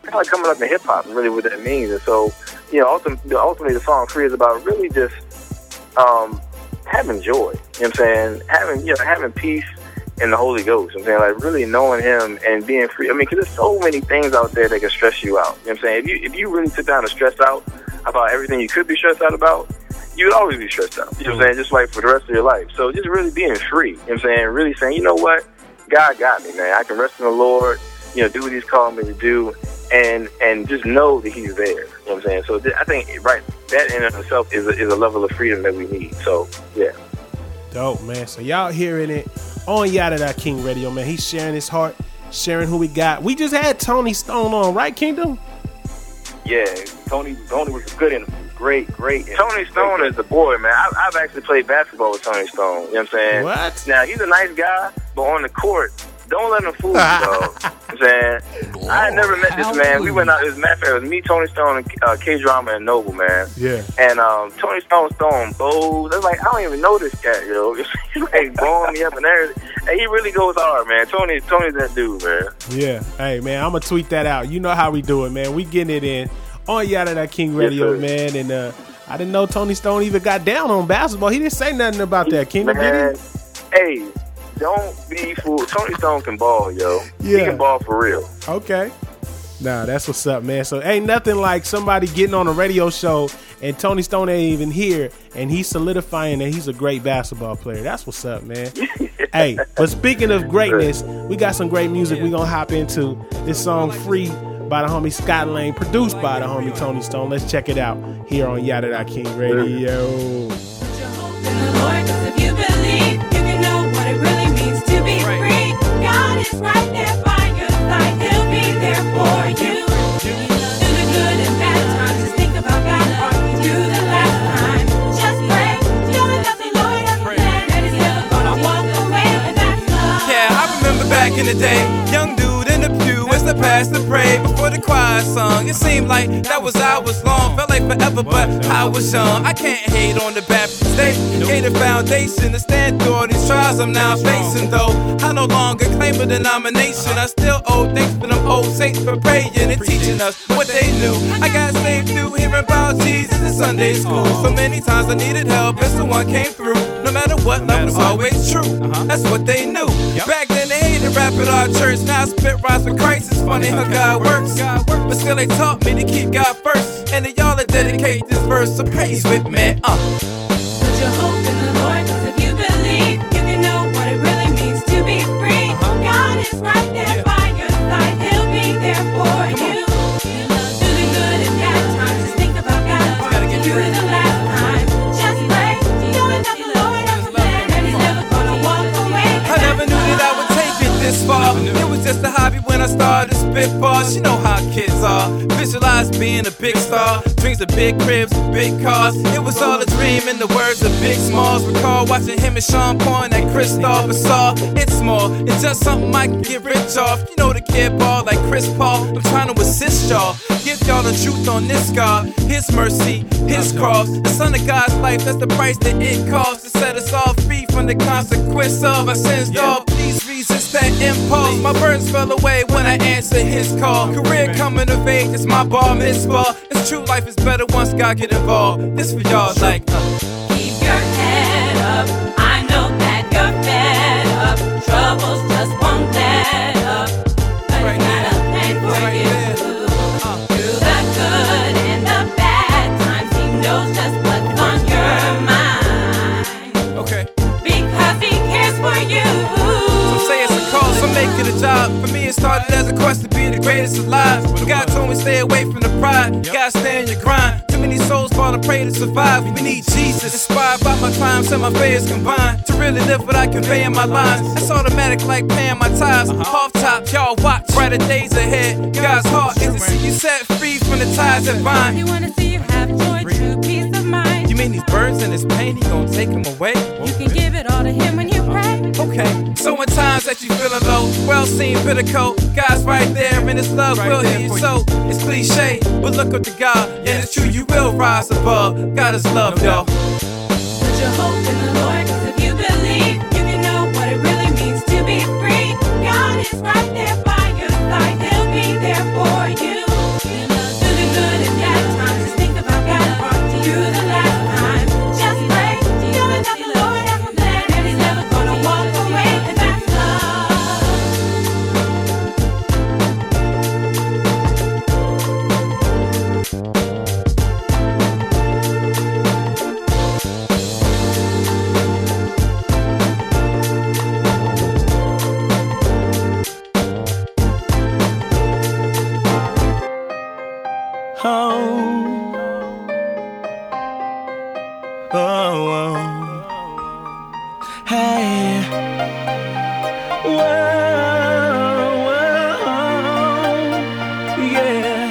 kind of like coming up in hip hop, really what that means. And so, you know, ultimately, ultimately the song Free is about really just um, having joy. You know what I'm saying? Having, you know, having peace in the Holy Ghost. You know what I'm saying? Like really knowing Him and being free. I mean, because there's so many things out there that can stress you out. You know what I'm saying? If you if you really sit down and stress out about everything you could be stressed out about, you would always be stressed out. You know what I'm saying? Just like for the rest of your life. So just really being free. You know what I'm saying? Really saying, you know what? God got me, man. I can rest in the Lord, you know, do what He's calling me to do, and and just know that He's there. You know what I'm saying? So th- I think, right, that in and of itself is a, is a level of freedom that we need. So, yeah. Dope, man. So y'all hearing it on Yada Da King Radio, man. He's sharing his heart, sharing who we got. We just had Tony Stone on, right, Kingdom? Yeah, Tony Tony was a good interview. Great, great. Tony Stone great. is the boy, man. I, I've actually played basketball with Tony Stone. You know what I'm saying? What? Now, he's a nice guy, but on the court, don't let him fool you, dog. You know what I'm saying? I had never met this man. We went out, as a matter of fact, it was me, Tony Stone, and uh, K-Drama and Noble, man. Yeah. And um, Tony Stone was throwing bows. I was like, I don't even know this cat, yo. He's like blowing me up and everything. And he really goes hard, man. Tony, Tony's that dude, man. Yeah. Hey, man, I'm going to tweet that out. You know how we do it, man. We getting it in on Yada Da King Radio, yes, man. And uh, I didn't know Tony Stone even got down on basketball. He didn't say nothing about that, Kingdom, did he? Hey, don't be fooled. Tony Stone can ball, yo. Yeah. He can ball for real. Okay. Nah, that's what's up, man. So ain't nothing like somebody getting on a radio show and Tony Stone ain't even here and he's solidifying that he's a great basketball player. That's what's up, man. Hey, but speaking of greatness, we got some great music we gonna hop into. This song Free by the homie Scott Lane, produced by the homie Tony Stone. Let's check it out here on Yada Da King Radio. Is right there by your side, He'll be there for you. Through the good and bad times, just think about God brought you through the last time. Just pray, know that the Lord has a plan, and He's never gonna walk away, and that's love. Yeah, I remember back in the day, young dude in the pew as the pastor prayed before the choir sung. It seemed like that was hours long, felt like forever, but I was young. I can't hate on the Baptist state, gave the foundation to stand through all these trials I'm now facing. Though I no longer claim a denomination, I still owe thanks for them old saints for praying and teaching us what they knew. I got saved through hearing about Jesus in Sunday school. So many times I needed help and someone came through. No matter what, love was always true. That's what they knew. Back then they hated rap at our church. Now I spit rhymes with Christ. It's funny how God works, but still they taught me to keep God first. And then y'all to dedicate this verse to praise with me. Uh. Put your hope in the Lord, 'cause if you believe, you can know what it really means to be free. God is right there by your side, He'll be there for you. Through the good and bad times, just think about God brought you through the last time. Just pray, know that the Lord has a plan, and He's never gonna walk away. I never knew that I would take it this far. It was just a hobby when I started to spit bars. You know how kids are. Visualize being a big star. Dreams of big cribs, big cars. It was all a dream in the words of Big Smalls. Recall watching him and Sean Paul at Christoph saw. It's small, it's just something I can get rich off. You know the kid ball like Chris Paul. I'm trying to assist y'all. Give y'all the truth on this God. His mercy, His cross. The Son of God's life, that's the price that it costs. To set us all free from the consequence of our sins, dog. Please resist that impulse. My burdens fell away when I answered His call. Career coming of age, it's my bar mitzvah. It's true, life is better once God get involved. This for y'all like uh. Keep your head up, I know that you're fed up. Troubles just won't let up, but He's got a plan for you. Through the good and the bad times, He knows just what's on your mind. Okay. Because He cares for you. Some say it's a call, some make it a job. For me it started as a quest to be the greatest alive. But God told me stay away from the pride. You gotta stay in your grind. Too many souls fall to pray to survive. We need Jesus. Inspired by my crimes and my failures combined. To really live what I convey in my lines. That's automatic like paying my tithes. Off top, y'all watch. Brighter days ahead. God's heart is to see you set free from the ties that bind. You wanna see you have joy, true peace of mind. You mean these burdens and this pain, He gon' take them away? You can give it all to Him when you pray. Okay, so in times that you feeling low, well seen, bitter coat, God's right there and His love will heal you. So it's cliche, but look up to God, and it's true you will rise above. God is love, y'all. Put your hope in the Lord, 'cause if you believe, you can know what it really means to be free. God is right there by your side, He'll be there for you. Hey. Whoa, whoa, yeah.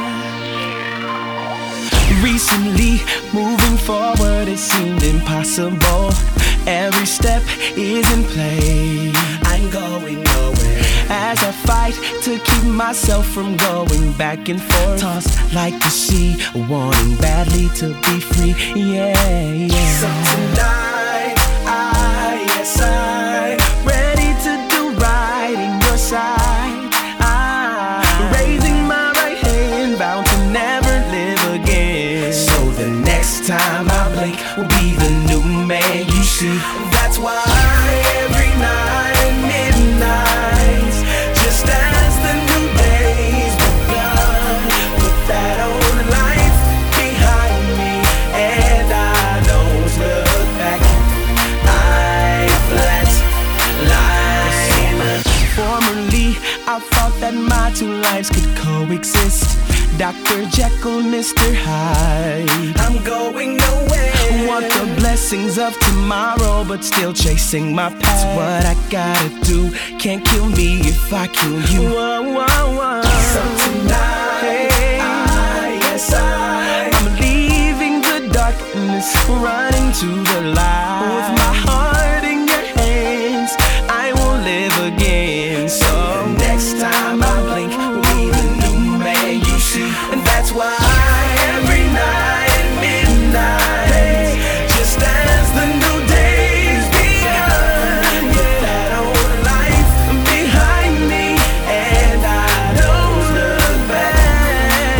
Recently, moving forward, it seemed impossible. Every step is in play. I'm going nowhere as I fight to keep myself from going back and forth. Tossed like the sea, wanting badly to be free. Yeah, yeah. So tonight, I, yes, I, ready to do right in your side. I, raising my right hand, bound to never live again. So the next time I blink will be the new man you see. That's why every night at midnight, just as the new day's begun, put that old life behind me, and I don't look back. I flat line. Formerly, I thought that my two lives could coexist. Doctor Jekyll, Mister Hyde. I'm going nowhere. Want the blessings of tomorrow, but still chasing my past. What I gotta do can't kill me if I kill you. Whoa, whoa, whoa. So tonight, I, yes, I, I'm leaving the darkness, running to the light. With my heart in your hands, I will live again. So next time I blink, will be the new man you see. And that's why every night at midnight, just as the new day's begun, put that old life behind me, and I don't look back.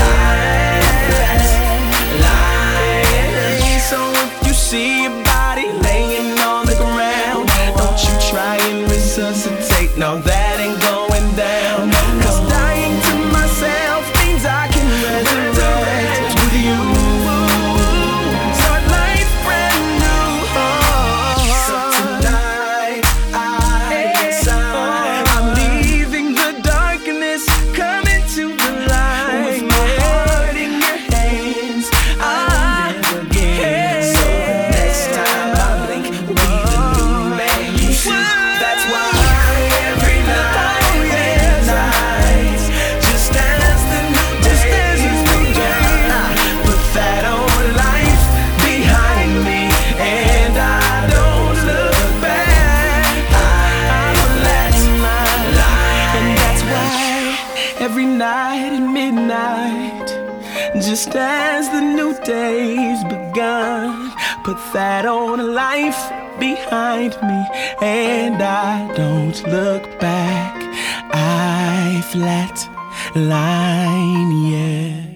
Like, so if you see your body laying on the ground, don't you try and resuscitate. No, that ain't going down. Cause dying to myself means I can resurrect with you. Start life brand new. So tonight, I, yes, I, I'm leaving the darkness, coming to the light. With my heart in your hands, I will live again. So next time I blink, will be the new man you see. That's why every night, midnight, just as the new day's begun, put that old life behind me, and I don't look back. I will let my life, and that's why every night at midnight, just as the new day's begun, put that old life behind me, and I don't look back. I flat line, yeah.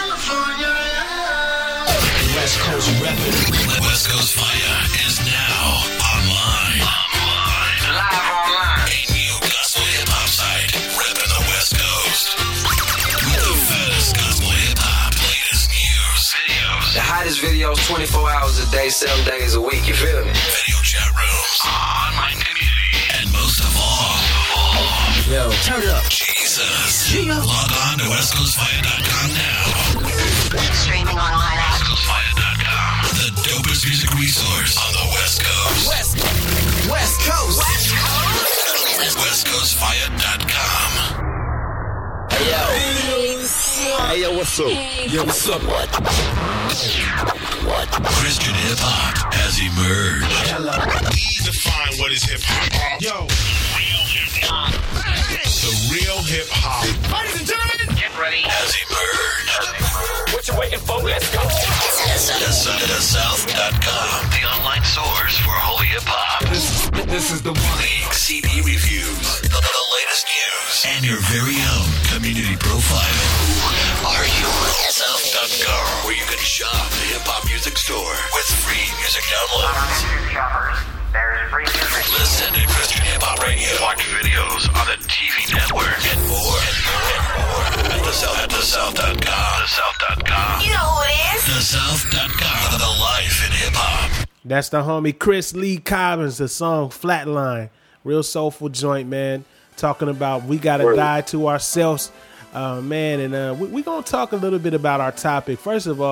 West Coast Reppin'. West Coast Fire is now online. Online. Live online. A new gospel hip hop site. Reppin' the West Coast. With the fattest gospel hip hop, latest news, videos. The hottest videos twenty-four hours a day, seven days a week. You feel me? Video chat rooms. Online community. And most of all, yo, turn it up. Jesus. Yeah. Log on to west coast fire dot com now. Streaming online at west coast fire dot com. The dopest music resource on the West Coast. West, West Coast. West Coast. west coast fire dot com. Hey yo. Hey yo, what's up? Yo, what's up? What? What? Christian hip hop has emerged. Hello. We define what is hip hop. Yo. Real hip hop. The real hip hop. Ladies and gentlemen, get ready. Has emerged. What you waiting for? Let's go. The South dot com, the online source for holy hip hop. This, this is the one. League C D reviews, the, the latest news, and your very own community profile. Who are you? The South dot com, where you can shop the hip hop music store with free music downloads. There's free music. Listen to Christian hip hop radio. Watch videos on the T V network and more and more and more at the South at the South dot com. The South dot com. You know who it is? The South dot com. The life in hip hop. That's the homie Chris Lee Cobbins, the song Flatline. Real soulful joint, man. Talking about we got to die to ourselds, uh, man. And uh, we're we going to talk a little bit about our topic. First of all,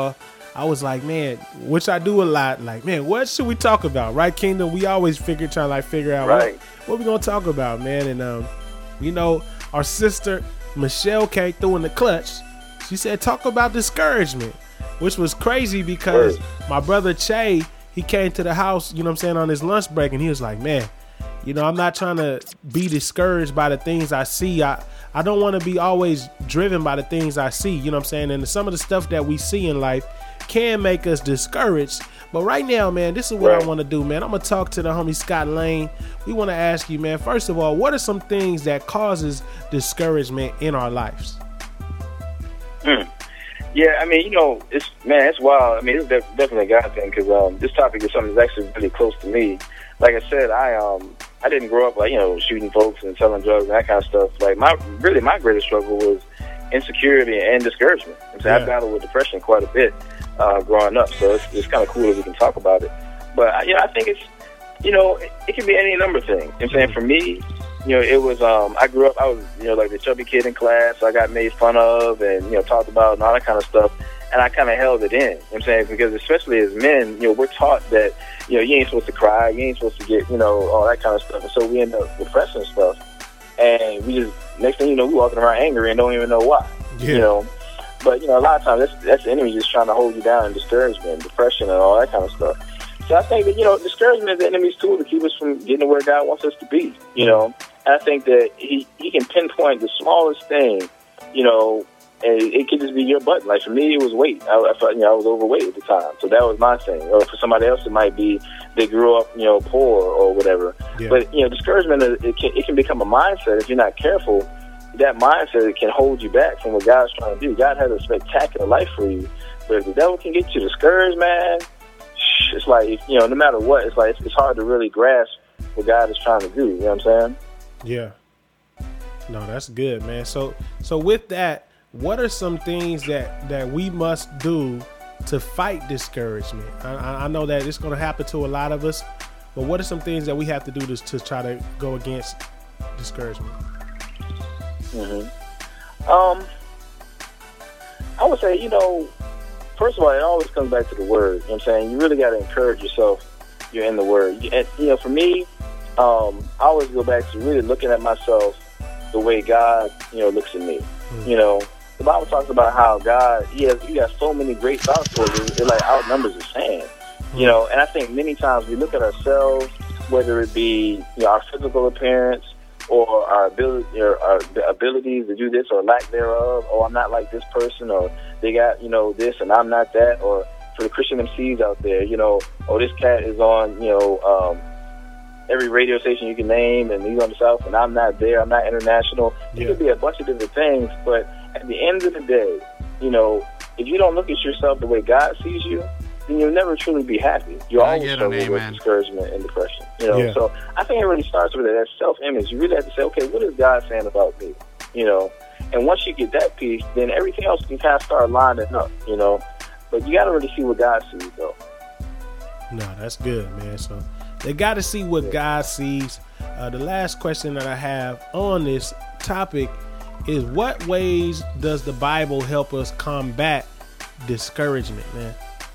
I was like, man, which I do a lot. Like, man, what should we talk about? Right, Kingdom? We always figure, trying to like figure out Right. what, what we gonna talk about, man. And um, you know, our sister Michelle came through in the clutch. She said, talk about discouragement, which was crazy because Word. my brother Che, he came to the house, you know what I'm saying, on his lunch break, and he was like, man, you know, I'm not trying to be discouraged by the things I see. I, I don't want to be always driven by the things I see, you know what I'm saying? And some of the stuff that we see in life can make us discouraged. But right now, man, this is what Right. I want to do, man. I'm going to talk to the homie Scott Lane. We want to ask you, man, first of all, what are some things that causes discouragement in our lives? Hmm. Yeah, I mean, you know, it's man, it's wild. I mean, it's def- definitely a God thing because um, this topic is something that's actually really close to me. Like I said, I um, I didn't grow up like you know shooting folks and selling drugs and that kind of stuff. Like my really my greatest struggle was insecurity and discouragement. So Yeah. I battled with depression quite a bit uh, growing up. So it's, it's kind of cool that we can talk about it. But you know, I think it's you know it, it can be any number of things. You know what I'm saying for me. You know, it was, um, I grew up, I was, you know, like the chubby kid in class. So I got made fun of and, you know, talked about and all that kind of stuff. And I kind of held it in, you know what I'm saying? Because especially as men, you know, we're taught that, you know, you ain't supposed to cry. You ain't supposed to get, you know, all that kind of stuff. And so we end up repressing stuff. And we just, next thing you know, we walking around angry and don't even know why, Yeah. you know? But, you know, a lot of times that's, that's the enemy just trying to hold you down in discouragement, depression and all that kind of stuff. So I think that, you know, discouragement is the enemy's tool to keep us from getting to where God wants us to be, you know? And I think that he, he can pinpoint the smallest thing, you know, and it could just be your button. Like for me, it was weight. I, I felt, you know, I was overweight at the time. So that was my thing. Or for somebody else, it might be they grew up, you know, poor or whatever. Yeah. But, you know, discouragement, it can, it can become a mindset if you're not careful. That mindset can hold you back from what God's trying to do. God has a spectacular life for you. But if the devil can get you discouraged, man, it's like, you know, no matter what, it's like, it's, it's hard to really grasp what God is trying to do. You know what I'm saying? Yeah. No, that's good, man. So, so with that, what are some things that, that we must do to fight discouragement? I, I know that it's going to happen to a lot of us, but what are some things that we have to do to, to try to go against discouragement? Mm-hmm. Um, I would say, you know, first of all, it always comes back to the Word. You know what I'm saying? You really got to encourage yourself. You're in the Word. And, you know, for me, um, I always go back to really looking at myself the way God, you know, looks at me. Mm-hmm. You know, the Bible talks about how God, he has, he got so many great thoughts for us. It, it like outnumbers the sand. Mm-hmm. You know, and I think many times we look at ourselves, whether it be, you know, our physical appearance or our ability, or our abilities to do this or lack thereof. Oh, I'm not like this person, or they got, you know, this and I'm not that. Or for the Christian M Cs out there, you know, oh, this cat is on, you know, um, every radio station you can name, and he's on the South, and I'm not there. I'm not international. Yeah. It could be a bunch of different things, but at the end of the day, you know, if you don't look at yourself the way God sees you, then you'll never truly be happy. You always struggle with discouragement and depression. You know, yeah. So I think it really starts with that self-image. You really have to say, okay, what is God saying about me? You know, and once you get that piece, then everything else can kind of start lining up. You know, but you got to really see what God sees, though. No, that's good, man. So they got to see what God sees. Uh, the last question that I have on this topic is, what ways does the Bible help us combat discouragement, man?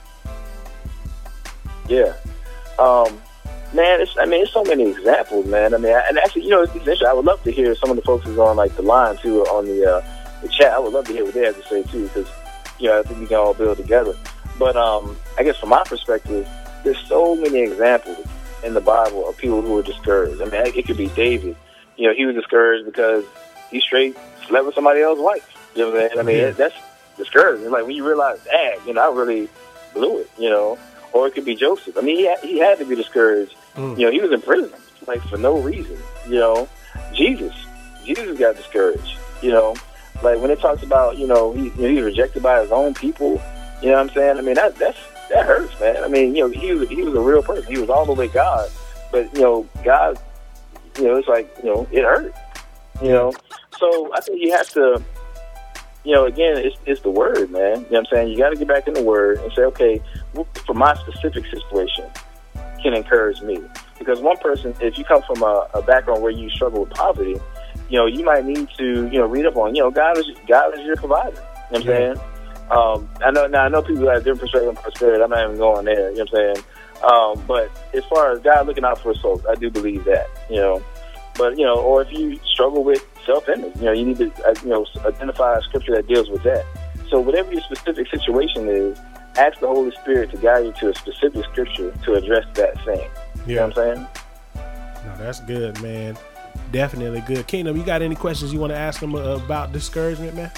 Yeah. Um, man, it's, I mean, it's so many examples, man. I mean, I, and actually, you know, it's interesting. I would love to hear some of the folks who's on, like, the line, too, on the uh, the chat. I would love to hear what they have to say, too, because, you know, I think we can all build together. But um, I guess from my perspective, there's so many examples in the Bible of people who were discouraged. I mean, it could be David. You know, he was discouraged because he straight slept with somebody else's wife. You know what I'm saying? I mean, yeah. that's discouraging. Like, when you realize, dang, you know, I really blew it, you know. Or it could be Joseph. I mean, he had, he had to be discouraged. Mm. You know, he was in prison, like, for no reason, you know. Jesus. Jesus got discouraged, you know. Like, when it talks about, you know, he, you know, he was rejected by his own people, you know what I'm saying? I mean, that that's that hurts, man. I mean, you know, he was, he was a real person. He was all the way God. But, you know, God, you know, it's like, you know, it hurt, you know. So I think you have to, you know, again, it's, it's the Word, man. You know what I'm saying? You got to get back in the Word and say, okay, for my specific situation, can encourage me. Because one person, if you come from a, a background where you struggle with poverty, you know, you might need to, you know, read up on, you know, God is God is your provider. You know what I'm yeah. saying? Um, I know now. I know people have different perspective on prosperity. I'm not even going there. You know what I'm saying? Um, but as far as God looking out for his souls, I do believe that. You know, but you know, or if you struggle with self-image, you know, you need to uh, you know identify a scripture that deals with that. So whatever your specific situation is, ask the Holy Spirit to guide you to a specific scripture to address that thing. You Yeah. know what I'm saying? No, that's good, man. Definitely good. Kingdom, you got any questions you want to ask them about discouragement, man?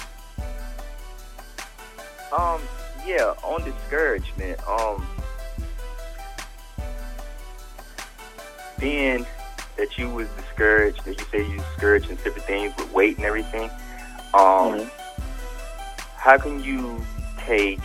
Um, yeah, on discouragement, um, being that you was discouraged, that you say you discouraged in different things with weight and everything, um, Mm-hmm. how can you take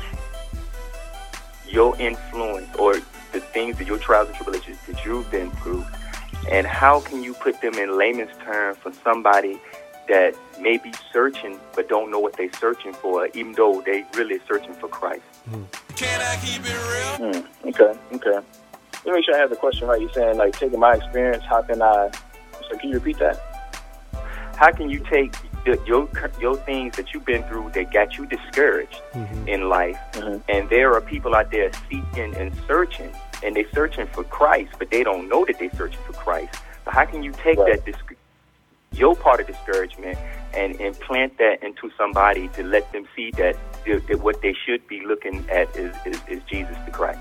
your influence or the things that your trials and tribulations that you've been through, and how can you put them in layman's terms for somebody that may be searching but don't know what they're searching for, even though they really searching for Christ? Can I keep it real? Mm, okay, okay. Let me make sure I have the question right. You're saying, like, taking my experience, how can I... So can you repeat that? How can you take the, your your things that you've been through that got you discouraged Mm-hmm. in life, Mm-hmm. and there are people out there seeking and searching, and they're searching for Christ, but they don't know that they're searching for Christ. So how can you take Right. that dis- your part of discouragement and implant that into somebody to let them see that, that, that what they should be looking at is, is, is Jesus the Christ?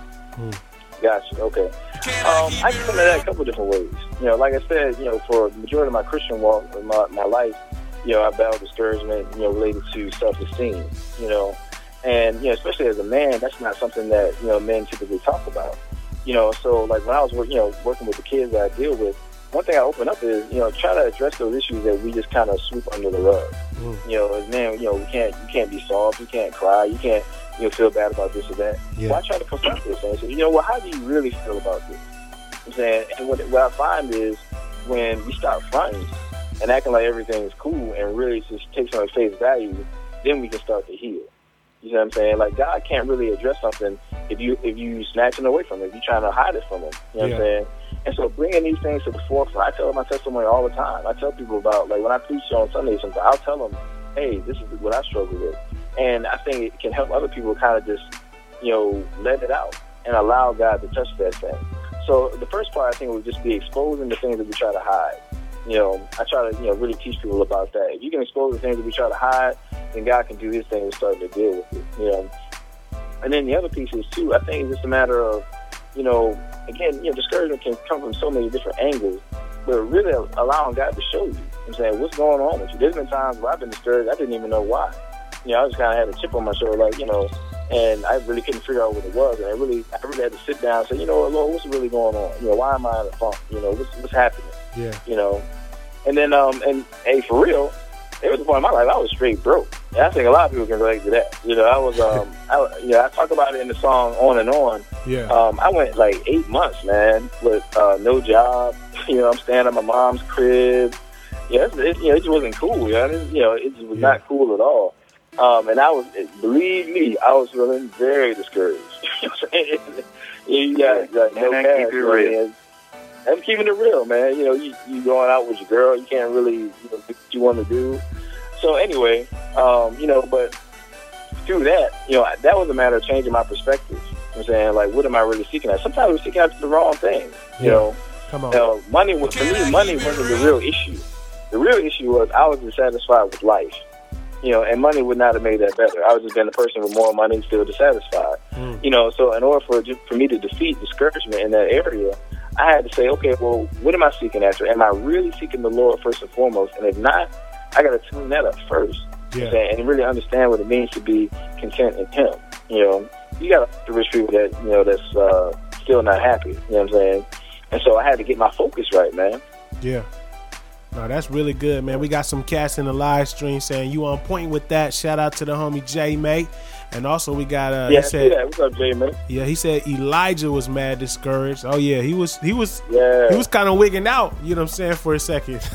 Gotcha. Okay. Um, I can come at that a couple different ways. You know, like I said, you know, for the majority of my Christian walk in my, my life, you know, I battled discouragement, you know, related to self-esteem, you know, and, you know, especially as a man, that's not something that, you know, men typically talk about, you know, so like when I was, you know, working with the kids that I deal with, one thing I open up is, you know, try to address those issues that we just kind of sweep under the rug. Mm. You know, as men, you know, we can't, you can't be soft, you can't cry, you can't, you know, feel bad about this or that. Yeah. Well, I try to confront this and say, you know, well, how do you really feel about this? I'm saying, and what, what I find is when we start fronting and acting like everything is cool and really just take some at face value, then we can start to heal. You know what I'm saying? Like, God can't really address something if you if you snatching away from him, if you're trying to hide it from him. You know what Yeah. I'm saying? And so bringing these things to the forefront, I tell my testimony all the time. I tell people about, like, when I preach on Sundays, sometimes I'll tell them, hey, this is what I struggle with. And I think it can help other people kind of just, you know, let it out and allow God to touch that thing. So the first part, I think, would just be exposing the things that we try to hide. You know, I try to, you know, really teach people about that. If you can expose the things that we try to hide, then God can do his thing and start to deal with it, you know. And then the other piece is, too, I think it's just a matter of, you know, again, you know, discouragement can come from so many different angles, but really allowing God to show you, you know what I'm saying, what's going on with you. There's been times where I've been discouraged, I didn't even know why. You know, I just kind of had a chip on my shoulder, like, you know, and I really couldn't figure out what it was. And I really, I really had to sit down and say, you know, Lord, what's really going on? You know, why am I in a funk? You know, what's, what's happening? Yeah. You know, and then, um, and hey, for real, there was a point in my life I was straight broke. And I think a lot of people can relate to that. You know, I was, um, I, you know, I talk about it in the song On and On. Yeah. Um, I went like eight months, man, with uh, no job. You know, I'm staying at my mom's crib. Yeah, it, it, you know, it just wasn't cool. You know, it, you know, it just was Yeah. not cool at all. Um, and I was, believe me, I was feeling very discouraged. You know what I'm saying? You got like, no And cash. keep it you know what I real. mean? I'm keeping it real, man. You know, you, you going out with your girl, you can't really, you know, do what you want to do. So anyway, um, you know, but through that, you know, that was a matter of changing my perspective. You know what I'm saying? Like, what am I really seeking at? Sometimes we're seeking after the wrong thing. You Yeah. know, Come on. you know, money was, for me, money wasn't the real issue. The real issue was I was dissatisfied with life. You know, and money would not have made that better. I was just being a person with more money, still dissatisfied. Mm. You know, so in order for for me to defeat discouragement in that area, I had to say, okay, well, what am I seeking after? Am I really seeking the Lord first and foremost? And if not, I got to tune that up first. Yeah. Okay, and really understand what it means to be content in Him. You know, you got the rich people that, you know, that's uh, still not happy. You know what I'm saying? And so I had to get my focus right, man. Yeah. No, that's really good, man. We got some cats in the live stream saying you on point with that. Shout out to the homie J May. And also we got uh Yeah, he said, yeah. What's up, J Man? yeah, he said Elijah was mad discouraged. Oh yeah, he was he was Yeah. he was kind of wigging out, you know what I'm saying, for a second.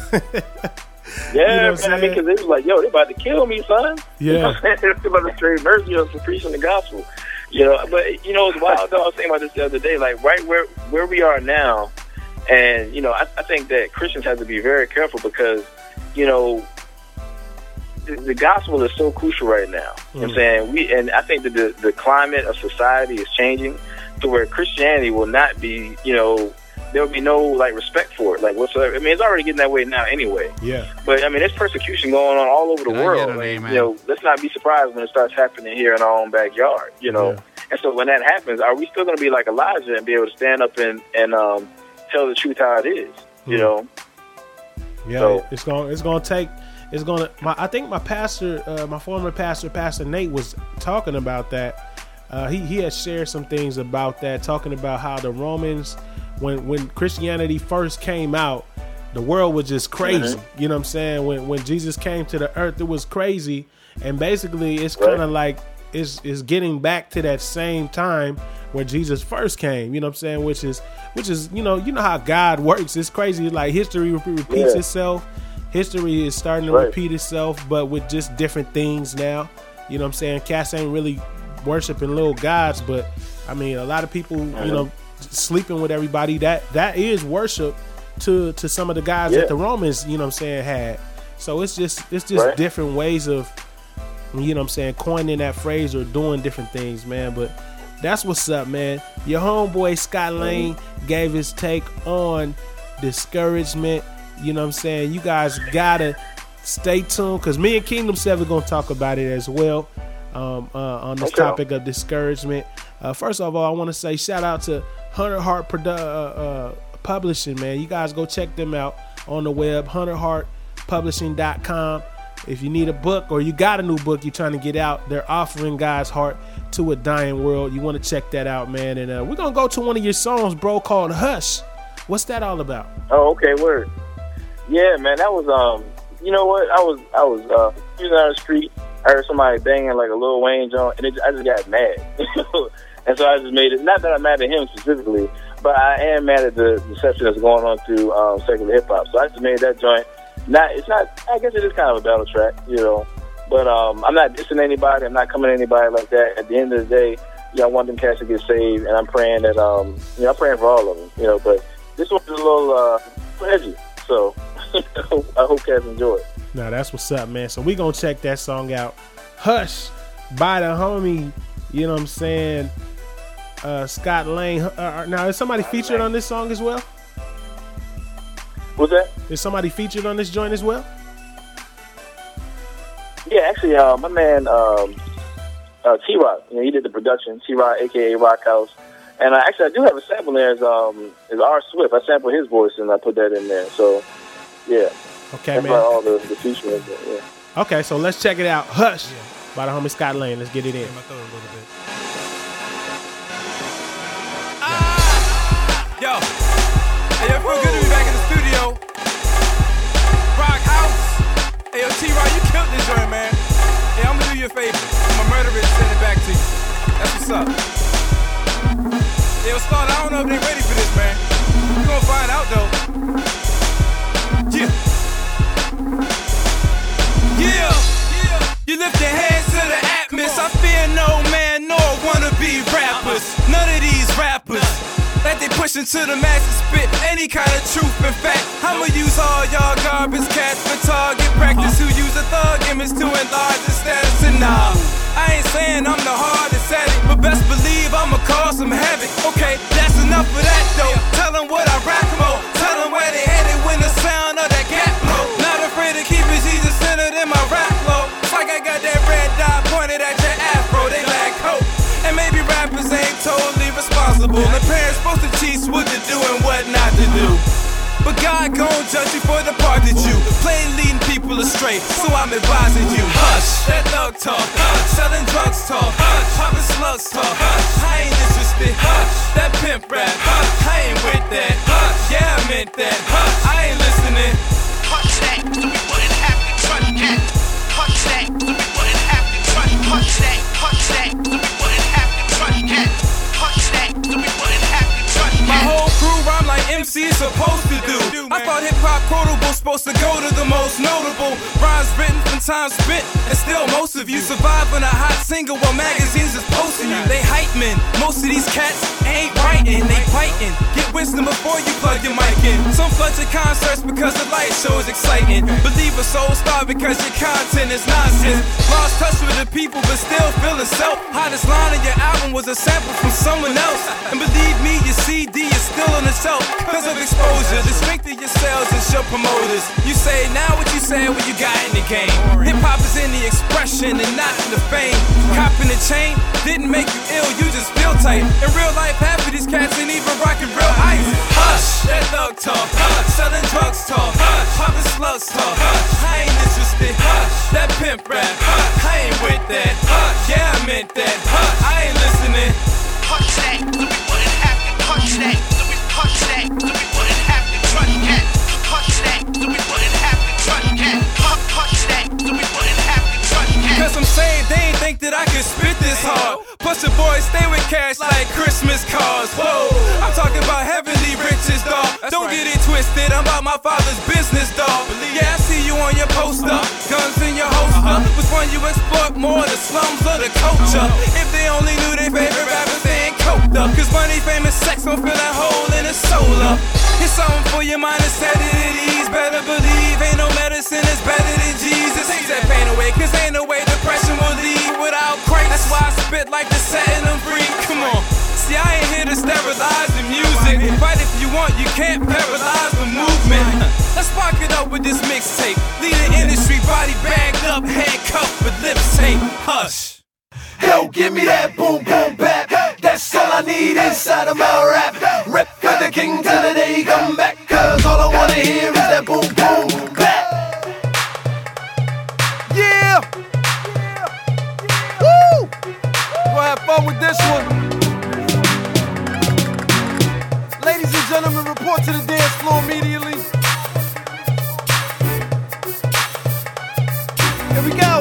Yeah, You know what I'm man. I mean, saying? because they was like, "Yo, they about to kill me, son." Yeah. You know what I'm saying? They about to straight murder you for preaching the gospel. You know, but you know, it's wild. Though, I was thinking about this the other day. Like, right where where we are now, and you know, I, I think that Christians have to be very careful because, you know, the, the gospel is so crucial right now. You know what I'm saying? We and I think that the, the climate of society is changing to where Christianity will not be, you know, there will be no like respect for it, like whatsoever. I mean, it's already getting that way now anyway. Yeah. But I mean, there's persecution going on all over the Can I world. get an amen? You know, let's not be surprised when it starts happening here in our own backyard. You know, Yeah. and so when that happens, are we still going to be like Elijah and be able to stand up and and um, tell the truth how it is? You Hmm. know. Yeah, So- it's going. It's going to take. It's going to. My, I think my pastor, uh, my former pastor, Pastor Nate, was talking about that. Uh, he he had shared some things about that, talking about how the Romans, when when Christianity first came out, the world was just crazy. Mm-hmm. You know what I'm saying? When when Jesus came to the earth, it was crazy, and basically, it's kind of like it's it's getting back to that same time where Jesus first came. You know what I'm saying? Which is which is you know you know how God works. It's crazy. Like history re- repeats Yeah. itself. History is starting to Right. repeat itself, but with just different things now. You know what I'm saying? Cats ain't really worshiping little gods, but I mean, a lot of people, you know, sleeping with everybody. That that is worship to to some of the guys Yeah. that the Romans, you know what I'm saying, had. So it's just it's just Right. different ways of, you know what I'm saying, coining that phrase or doing different things, man. But that's what's up, man. Your homeboy Scott Lane gave his take on discouragement. You know what I'm saying? You guys gotta stay tuned, because me and Kingdom Seven are gonna talk about it as well, um, uh, on this Okay. topic of discouragement. Uh, first of all, I want to say shout out to Hunter Hart Produ- uh, uh, Publishing, man. You guys go check them out on the web, hunter hart publishing dot com. If you need a book or you got a new book you're trying to get out, they're offering God's heart to a dying world. You want to check that out, man. And uh, we're gonna go to one of your songs, bro, called Hush. What's that all about? Oh, okay, word. Yeah, man, that was um. You know what? I was I was uh using on the street. I heard somebody banging like a Lil Wayne joint, and it, I just got mad. And so I just made it. Not that I'm mad at him specifically, but I am mad at the deception that's going on through um, secular hip hop. So I just made that joint. Not it's not. I guess it is kind of a battle track, you know. But um, I'm not dissing anybody. I'm not coming at anybody like that. At the end of the day, you know, I want them cats to get saved, and I'm praying that um, you know, I'm praying for all of them, you know. But this one's a little uh, edgy, so. I hope cats enjoy it. Now that's what's up, man. So we gonna check that song out. Hush by the homie, you know what I'm saying, uh, Scott Lane. Uh, now is somebody featured on this song as well? What's that? Is somebody featured on this joint as well? Yeah, actually, uh, my man um, uh, T-Rock, you know, he did the production. T-Rock, aka Rock House. And uh, actually, I do have a sample there. Is um, is R Swift. I sampled his voice and I put that in there. So. Yeah. Okay, That's man. why all the, the features. Yeah. Okay, so let's check it out. Hush by the homie Scott Lane. Let's get it in. Yo, hey, yo, feel good to be back in the studio. Rock House. Hey, yo, T-Rock, you killed this joint, man. Hey, I'm gonna do you a favor. I'm gonna murder it and send it back to you. That's what's up. Hey, yo, Star, I don't know if they ready for this, man. We're gonna find out, though. Yeah. Yeah. You lift your hands to the atmosphere. I fear no man nor wannabe rappers. None of these rappers that they pushing to the masses spit any kind of truth. In fact, I'ma use all y'all garbage cats for target practice. Who use a thug image to enlarge the status. And nah, I ain't saying I'm the hardest at it, but best believe I'ma cause some havoc. Okay, that's enough of that though. Tell them what I rap more. Tell them where they headed when the sound of that gap blow. Not afraid to keep it Jesus centered in my rap flow. It's like I got that red dot pointed at your afro. They lack hope. And maybe rappers ain't totally responsible. And parents supposed to teach what to do and what not to do. But God gon' judge you for the part that you play leading people astray. So I'm advising you, hush. That thug talk, hush. Selling drugs talk, hush. Popping slugs talk, hush. I ain't interested, hush. That pimp rap, hush. I ain't with that, hush. Yeah, I meant that, hush. I ain't listening. Hush that, so we wouldn't have to trust cat. Hush that, so we wouldn't have to trust. Hush that, hush that, so we wouldn't have to trust cat. Hush that, so we wouldn't have to trust cat. My whole crew rhyme like M C is supposed to do. I thought hip hop quotable supposed to go to the most notable rhymes written from time spent, and still most of you survive on a hot single while magazines is posting you. They hype men. Most of these cats ain't writing, they fighting. Get wisdom before you plug your mic in. Some bunch of concerts because the light show is exciting. Believe a soul star because your content is nonsense. Lost touch with the people but still feeling self. Hottest line of your album was a sample from someone else. And believe me, your C D is still on the shelf because of exposure. The strength of your sales is your promoters. You say now what you said when you got in the game. Hip hop is in the expression and not in the fame. Copping the chain didn't make you ill, you just feel tight. In real life, half of these cats ain't even rocking real ice. Hush, that thug talk. Hush, selling drugs talk. Hush, popping slugs talk. Hush, I ain't interested. Hush, that pimp rap. Hush, I ain't with that. Hush, yeah, I meant that. Hush, I ain't listening. Hush that, so we wouldn't have to hush that. So we hush that, so we wouldn't have to crush cat. Hush that, so we wouldn't have to crush cat. Hush that, so we wouldn't have to crush cat. Cause I'm saying they ain't think that I could spit this hard. Plus the boys stay with cash like Christmas cards. Whoa, I'm talking about heavenly riches, dawg. Don't get it twisted, I'm about my father's business, dawg. Yeah, I see you on your poster, guns in your holster. Which one you exploit more, the slums or the culture? If they only knew their favorite rappers, they ain't coped up. Cause money, fame, and sex gon' fill that hole in his soul up. It's something for your mind to set it at ease. Better believe, ain't no medicine that's better than Jesus. Take that pain away, cause ain't no way depression will leave without Christ. That's why I spit like the setting them free. Come on. See, I ain't here to sterilize the music. Fight if you want, you can't paralyze the movement. Let's spark it up with this mixtape. Lead the industry, body bagged up, handcuffed with lip tape. Hush. Yo, give me that boom boom bap. That's all I need inside of my rap. Rep for the king till the day he come back. Cause all I wanna hear is that boom boom bap. Yeah! Woo! We'll have fun with this one. Ladies and gentlemen, report to the dance floor immediately. Here we go.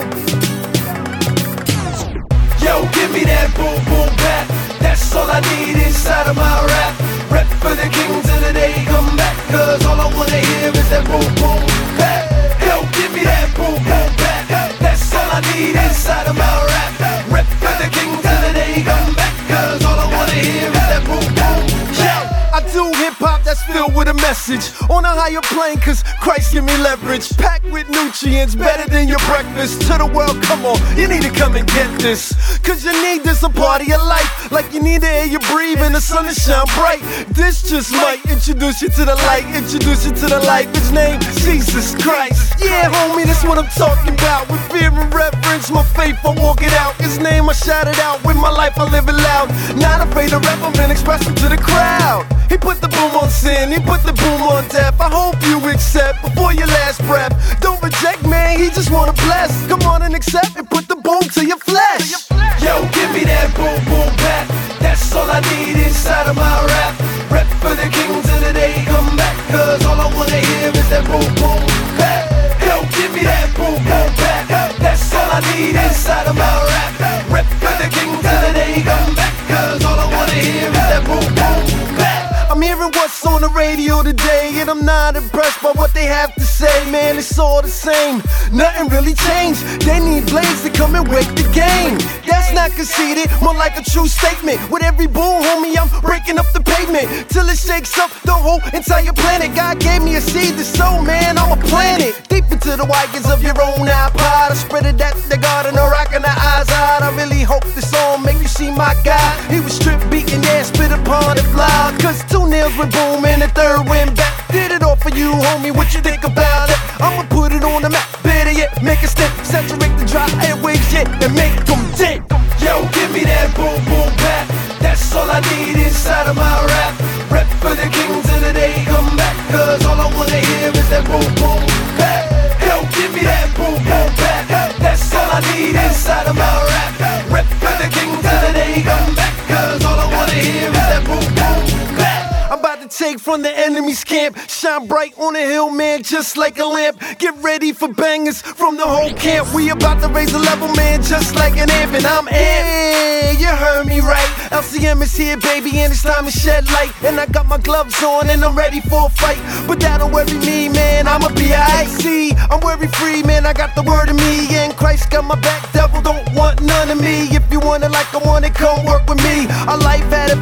Yo, give me that boom boom bap. That's all I need inside of my rap. Rep for the king till the day he come back. Cause all I wanna hear is that boom boom bap. Yo, give me that boom boom bap. That's all I need inside of my rap. Rep for the king till the day he come back. Cause all I wanna hear is that boom boom bap. I do hip-hop that's filled with a message on a higher plane, cause Christ give me leverage. Packed with nutrients, better than your breakfast. To the world, come on, you need to come and get this. Cause you need this a part of your life. Like you need the air you breathe and the sun to shine bright. This just might introduce you to the light. Introduce you to the light, his name, Jesus Christ. Yeah, homie, that's what I'm talking about. With fear and reverence, my faith, I walk it out. His name, I shout it out. With my life, I live it loud. Not afraid to rap, I'm gonna express it to the crowd. He put the boom on sin, he put the boom on death. I hope you accept before your last breath. Don't reject, man, he just wanna bless. Come on and accept and put the boom to your flesh. Yo, give me that boom boom bap. That's all I need inside of my rap. Rep for the king till the day he come back. Cause all I wanna hear is that boom boom bap. Yo, give me that boom boom bap. That's all I need inside of my rap. Rep for the king till the day he come back. Cause all I wanna hear is that boom boom bap. I'm hearing what's on the radio today, and I'm not impressed by what they have to say. Man, it's all the same, nothing really changed. They need blades to come and wake the game. That's not conceited, more like a true statement. With every boom, homie, I'm breaking up the pavement till it shakes up the whole entire planet. God gave me a seed to sow, man, I'm a planet. Deep into the wires of your own iPod, I spread it at the garden, or rocking the eyes out. I really hope this song make you see my God. He was strip beating and spit upon the fly. Cause two nails went boom and the third went back. Did it all for you, homie, what you think about it? I'ma put it on the map, better yet, make a step. Saturate the dry airwaves, yeah, and make them dip. Yo, give me that boom boom bap. That's all I need inside of my rap. Rep for the king till the day he come back. Cause all I wanna hear is that boom boom bap. Yo, give me that boom boom bap. That's all I need inside of my rap. Rep for the king till the day he come back. Cause all I wanna hear is that boom boom bap. I'm about to take from the enemy's camp. Shine bright on the hill, man, just like a lamp. Get ready for bangers from the whole camp. We about to raise the level, man, just like an amp. And I'm amped, you heard me right. L C M is here, baby, and it's time to shed light. And I got my gloves on and I'm ready for a fight. But that don't worry me, man, I'ma be alright. See, I'm worry free, man, I got the word of me. And Christ got my back, devil don't want none of me. If you want it like I want it, come work with me. Our life had a fee, it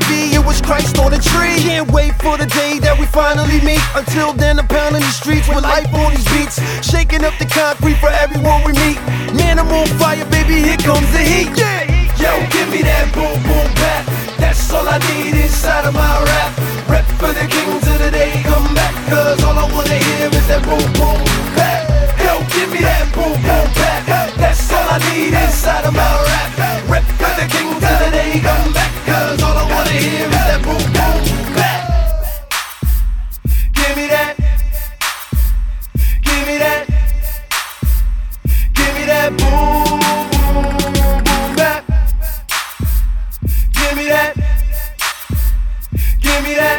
was Christ on a tree. Can't wait for the day that we finally meet. Until then, I'm pounding the streets with life on these beats, shaking up the concrete for everyone we meet. Man, I'm on fire, baby, here comes the heat. Yeah. Yo, give me that boom boom bap. That's all I need inside of my rap. Rep for the kings of the day, come back. Cause all I wanna hear is that boom boom bap. Yo, give me that boom boom bap. That's all I need inside of my rap. Rep for the kings of the day, come back. Cause all I wanna hear is that boom boom bap. Give me that. Give me that. Give me that boom boom boom bap. Give me that. Give me that.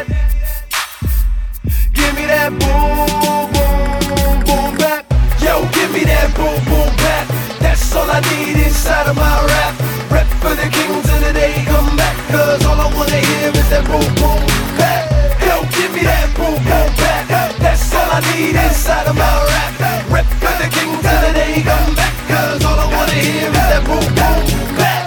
Give me that boom boom boom bap. Yo, give me that boom boom bap. That's all I need inside of my rap. Rep for the kings of the day, come back. Cause all I wanna hear is that boom boom bap. Yo, give me that boom boom bap. That's all I need inside of my rap. Rep for the kings of the day, come back. Cause all I wanna hear is that boom boom bap.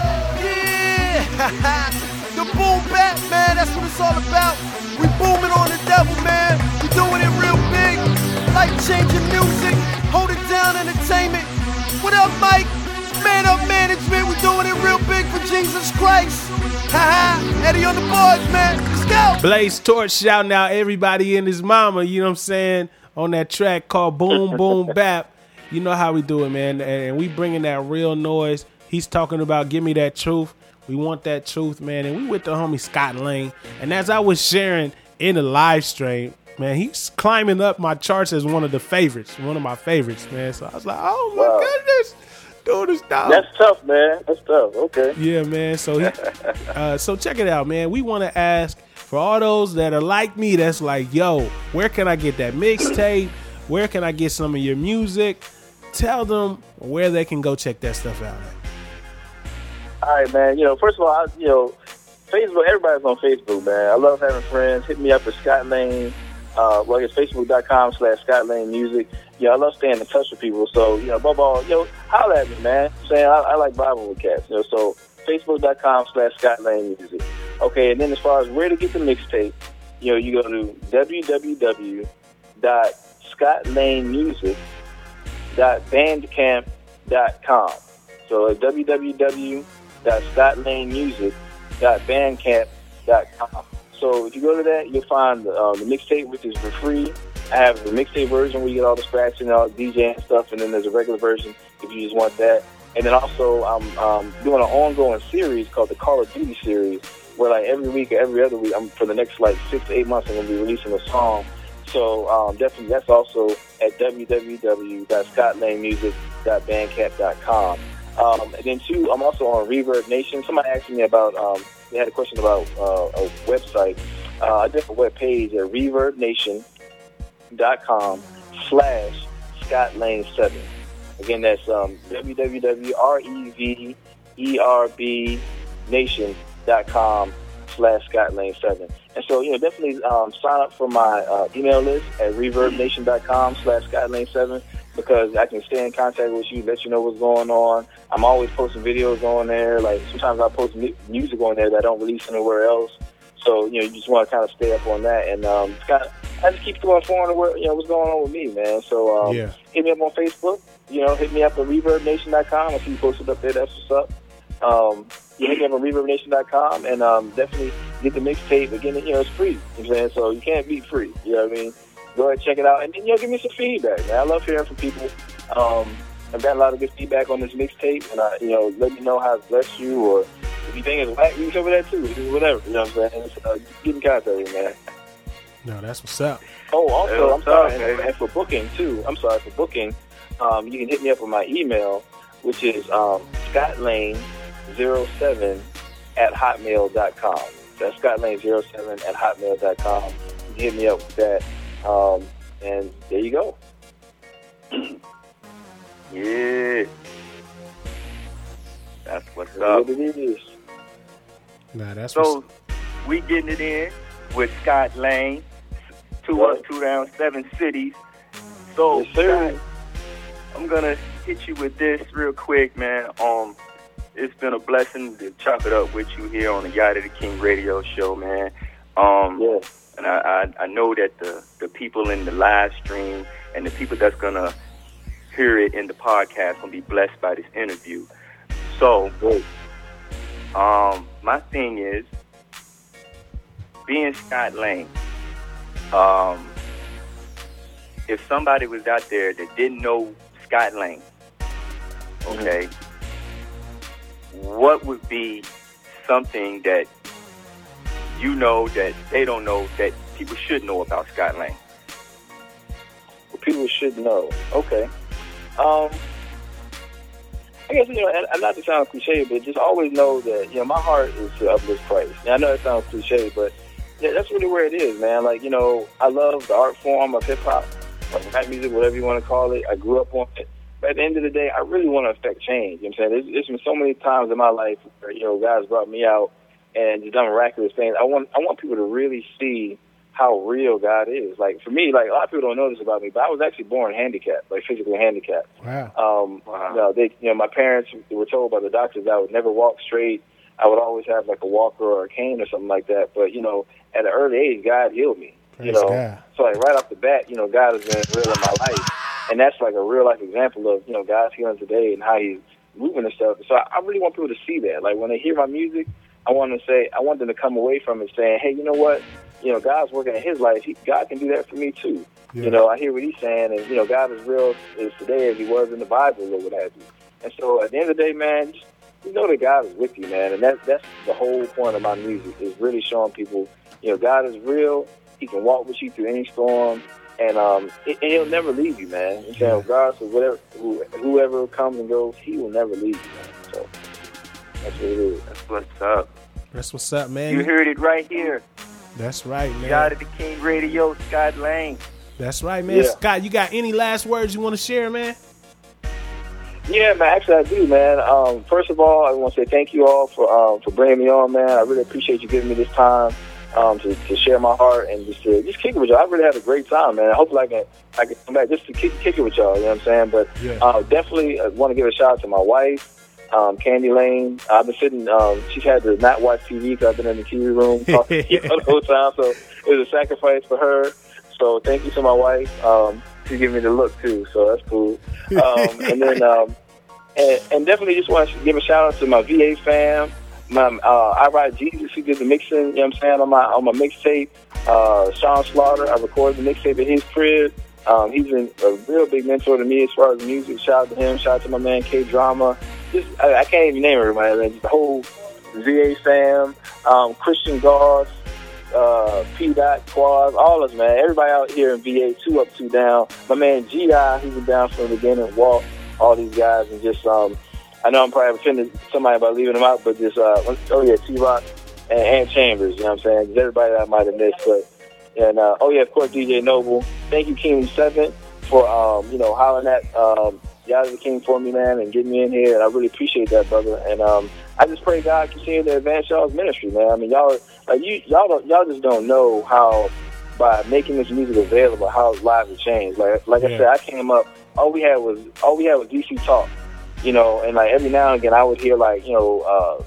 Yeah, the boom bap, man, that's what it's all about. We booming on the devil, man. We doing it real big. Life-changing music, hold it down entertainment. What up, Mike? Man Up Management, we doing it real big for Jesus Christ. Haha, Eddie on the boards, man. Let's go. Blaze Torch shouting out everybody and his mama, you know what I'm saying, on that track called Boom Boom Bap. You know how we do it, man. And we bringing that real noise. He's talking about give me that truth. We want that truth, man. And we with the homie Scott Lane. And as I was sharing in the live stream, man, he's climbing up my charts as one of the favorites, one of my favorites, man. So I was like, oh my Wow. goodness, dude is down. That's tough, man. That's tough. Okay. Yeah, man. So he, uh, so check it out, man. We want to ask for all those that are like me, that's like, yo, where can I get that mixtape? Where can I get some of your music? Tell them where they can go check that stuff out. All right, man. You know, first of all, I, you know, Facebook. Everybody's on Facebook, man. I love having friends. Hit me up at Scott Lane. Uh, well, it's facebook.com slash Scott Lane Music. You know, I love staying in touch with people. So, you know, above all, you know, holler at me, man. Saying I, I like Bible with cats. You know, so facebook.com slash Scott Lane Music. Okay, and then as far as where to get the mixtape, you know, you go to www dot scott lane music dot bandcamp dot com. So www dot scott lane music dot bandcamp dot com. So if you go to that, you'll find uh, the mixtape, which is for free. I have the mixtape version where you get all the scratching, all the DJing and stuff, and then there's a regular version if you just want that. And then also I'm um, doing an ongoing series called the Call of Duty series, where like every week or every other week, I'm for the next like six to eight months, I'm gonna be releasing a song. So um, definitely, that's also at www dot scott lane music dot bandcamp dot com. Um, and then two, I'm also on Reverb Nation. Somebody asked me about, um, they had a question about uh, a website. Uh, I did a web page at reverb nation dot com slash Scott Lane seven. Again, that's um, www.reverb nation dot com slash Scott Lane seven. And so, you know, definitely um, sign up for my uh, email list at reverb nation dot com slash Scott Lane seven, because I can stay in contact with you, let you know what's going on. I'm always posting videos on there. Like, sometimes I post mu- music on there that I don't release anywhere else. So, you know, you just want to kind of stay up on that. And um, kind of, I just keep going forward, where, you know, what's going on with me, man. So, um, Yeah. hit me up on Facebook. You know, hit me up at reverb nation dot com. I see you posted up there. That's what's up. Um, you hit me up on reverb nation dot com, and um, definitely get the mixtape. Again, you know, it's free. You know what I'm saying? So you can't beat free. You know what I mean? Go ahead and check it out. And then, you know, give me some feedback, man. I love hearing from people. Um, I've got a lot of good feedback on this mixtape, and, I, you know, let me know how it blessed you, or if you think it's whack, you can cover that too. Do whatever. You know what I'm saying? And, uh, get in contact with me, man. No, that's what's up. Oh, also, Hey, I'm what's sorry, up, and, man? and for booking, too. I'm sorry, for booking, um, you can hit me up with my email, which is um, scott lane zero seven at hotmail dot com. That's scott lane zero seven at hotmail dot com. You can hit me up with that, um, and there you go. Yeah. That's what's That's up. what it is. Nah, that's what's So we getting it in with Scott Lane, two up, two down, seven cities. So Yes, sir. Scott, I'm gonna hit you with this real quick, man. Um, it's been a blessing to chop it up with you here on the Yada the King radio show, man. Um, yeah. And I, I, I know that the, the people in the live stream and the people that's going to hear it in the podcast will be blessed by this interview. So, um, my thing is, being Scott Lane, um, if somebody was out there that didn't know Scott Lane, okay, mm-hmm. what would be something that you know that they don't know that people should know about Scott Lane? Well, people should know. Okay. Um, I guess, you know, and, and not to sound cliche, but just always know that, you know, my heart is to uplift Christ. Now, I know it sounds cliche, but yeah, that's really where it is, man. Like, you know, I love the art form of hip-hop, or rap music, whatever you want to call it. I grew up on it. But at the end of the day, I really want to affect change. You know what I'm saying? There's, there's been so many times in my life where, you know, guys brought me out and just done miraculous things. I want I want people to really see how real God is. Like, for me, like, a lot of people don't know this about me, but I was actually born handicapped, like physically handicapped. Wow. Um, wow. You know, they, you know, my parents were told by the doctors I would never walk straight. I would always have, like, a walker or a cane or something like that. But, you know, at an early age, God healed me. Praise you know, God. So, like, right off the bat, you know, God has been real in my life. And that's, like, a real-life example of, you know, God's healing today and how he's moving and stuff. So I, I really want people to see that. Like, when they hear my music, I want to say, I want them to come away from it saying, hey, you know what? You know, God's working in his life. He, God can do that for me, too. Yeah. You know, I hear what he's saying, and, you know, God is real as today as he was in the Bible or what have you. And so at the end of the day, man, just, you know that God is with you, man. And that, that's the whole point of my music, is really showing people, you know, God is real. He can walk with you through any storm. And um, and he'll never leave you, man. You know, regardless of whatever, who, whoever comes and goes, he will never leave you, man. So that's what it is. That's what's up. That's what's up, man. You heard it right here. That's right, man. Yada the King Radio, Scott Lane. That's right, man. Yeah. Scott, you got any last words you want to share, man? Yeah, man. Actually, I do, man. Um, first of all, I want to say thank you all for um, for bringing me on, man. I really appreciate you giving me this time um, to, to share my heart and just to just kick it with y'all. I really had a great time, man. Hopefully, I can I can come back just to kick, kick it with y'all. You know what I'm saying? But yeah. uh, definitely uh, want to give a shout out to my wife. Um, Candy Lane. I've been sitting, um, she's had to not watch T V because I've been in the T V room talking to you the whole time, so it was a sacrifice for her. So thank you to my wife. Um, she's giving me the look too, so that's cool. Um, and then, um, and, and definitely just want to give a shout out to my V A fam. My, uh, I Ride Jesus, who did the mixing, you know what I'm saying, on my, on my mixtape. Uh, Sean Slaughter, I recorded the mixtape at his crib. Um, he's been a real big mentor to me as far as music. Shout out to him. Shout out to my man K Drama. Just I, I can't even name everybody. Man. Just the whole V A fam, um, Christian Goss, uh, P. Dot, Quaz, all of us, man. Everybody out here in V A, two up, two down. My man G I, who's been down from the beginning, Walt, all these guys, and just um, I know I'm probably offended somebody by leaving them out, but just uh, oh yeah, T Rock and Ant Chambers. You know what I'm saying? Just everybody that I might have missed, but. And, uh, oh, yeah, of course, D J Noble. Thank you, Kingdom seven, for, um, you know, hollering at um, Yada the King for me, man, and getting me in here. And I really appreciate that, brother. And um, I just pray God continue to advance y'all's ministry, man. I mean, y'all like you, y'all, don't, y'all just don't know how, by making this music available, how lives have changed. Like, like yeah. I said, I came up, all we had was, all we had was D C Talk, you know, and, like, every now and again I would hear, like, you know, uh,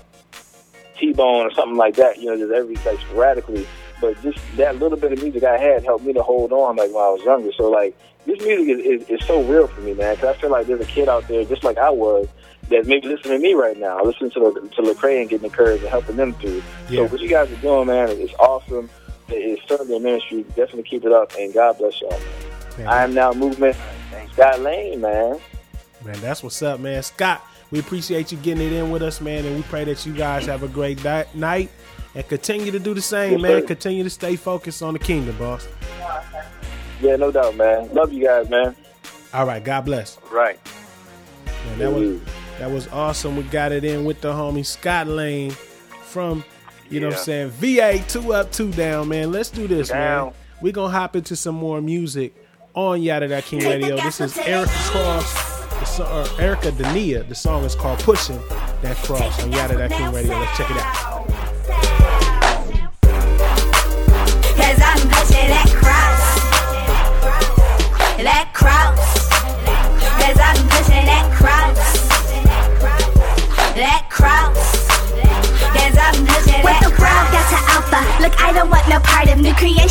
T-Bone or something like that, you know, just every, like, sporadically. But just that little bit of music I had helped me to hold on, like, when I was younger. So, like, this music is, is, is so real for me, man, because I feel like there's a kid out there, just like I was, that's maybe listening to me right now, listening to to Lecrae and getting encouraged and helping them through. Yeah. So what you guys are doing, man, is awesome. It's certainly a ministry. Definitely keep it up, and God bless y'all, man. I Am Now Movement. Scott Lane, man. Man, that's what's up, man. Scott, we appreciate you getting it in with us, man, and we pray that you guys have a great di- night. And continue to do the same, yes, man. Sir. Continue to stay focused on the kingdom, boss. Yeah, no doubt, man. Love you guys, man. All right, God bless. Right. Man, that was that was awesome. We got it in with the homie Scott Lane from, you yeah. know what I'm saying, V A, two up, two down, man. Let's do this, down. man. We're going to hop into some more music on Yada That King Radio. This is Erica Cross, the so- or Erica Dania. The song is called Pushing That Cross on Yada That King Radio. Let's check it out. Cause I'm pushing that cross, that cross. Cause I'm pushing that cross, that cross.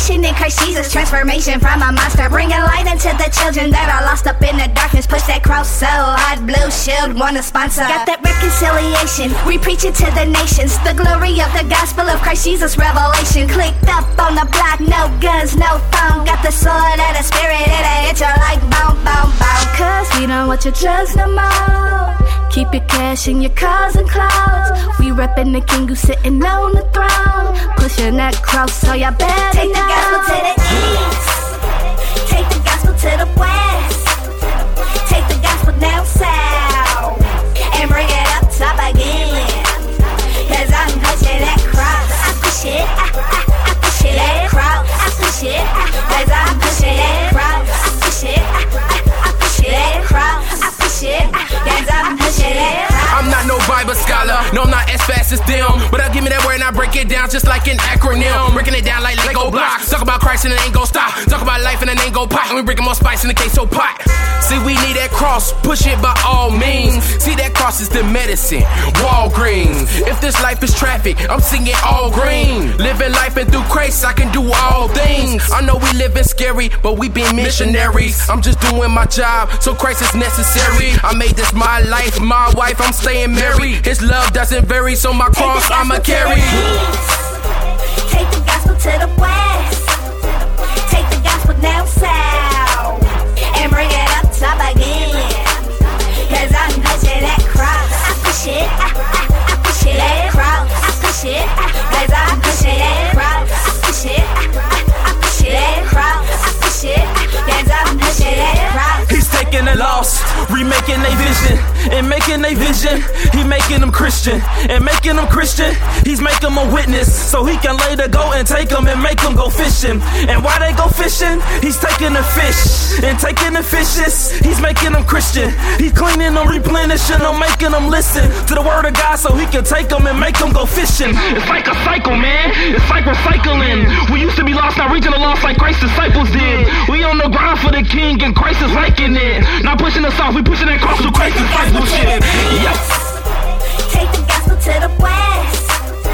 salvation in Christ Jesus. Transformation from a monster, bringing light into the children that are lost up in the darkness. Push that cross so hard, Blue Shield wanna sponsor. Got that reconciliation, we preach it to the nations. The glory of the gospel of Christ Jesus, revelation. Clicked up on the block, no guns, no phone. Got the sword of the spirit, it'll hit you like boom, boom, boom. Cause we don't want your drugs no more. Keep your cash in your cars and clothes. We reppin' the king who's sitting on the throne. Pushing that cross, so y'all better take know. The gospel to the east. Take the gospel to the west. Take the gospel down south. And bring it up top again. Cause I'm pushing that cross. I push it, I, I, I push it, that cross. I push it, I, cause I'm pushing that cross. I push it, I, I, I push it, that cross. I push it, I, cause I'm pushing that cross. I'm not no Bible scholar, no I'm not as fast as them. But I give me that word and I break it down just like an acronym. Breaking it down like Lego blocks. Talk about Christ and it ain't gon' stop. Talk about life and it ain't gon' pop. And we bringing more spice in the queso pot. See, we need that cross, push it by all means. See, that cross is the medicine, Walgreens. If this life is traffic, I'm singing all green. Living life and through Christ, I can do all things. I know we living scary, but we been missionaries. I'm just doing my job, so Christ is necessary. I made this my life, my wife, I'm staying married. His love doesn't vary, so my cross I'ma carry. Take the gospel to the west. Take the gospel down south. And bring it up top again. Cause I'm pushing that cross. I push it, I, I, I push it, that cross. I push it, I, cause I'm pushing that cross. I push it, I, I, I push it, that cross. I push it, cause I'm pushing that cross. He's taking a loss, remaking a vision, and making a vision. He making them Christian, and making them Christian. He's making them a witness, so he can later go and take them and make them go fishing. And why they go fishing? He's taking the fish and taking the fishes. He's making them Christian. He's cleaning them, replenishing them, making them listen to the word of God, so he can take them and make them go fishing. It's like a cycle, man. It's like recycling. We used to be lost, now reaching the lost like Christ's disciples did. We on the ground for the King, and Christ is liking it. Not pushing us off, we pushing that cross to Christ's discipleship. Yes. Take the gospel to the west.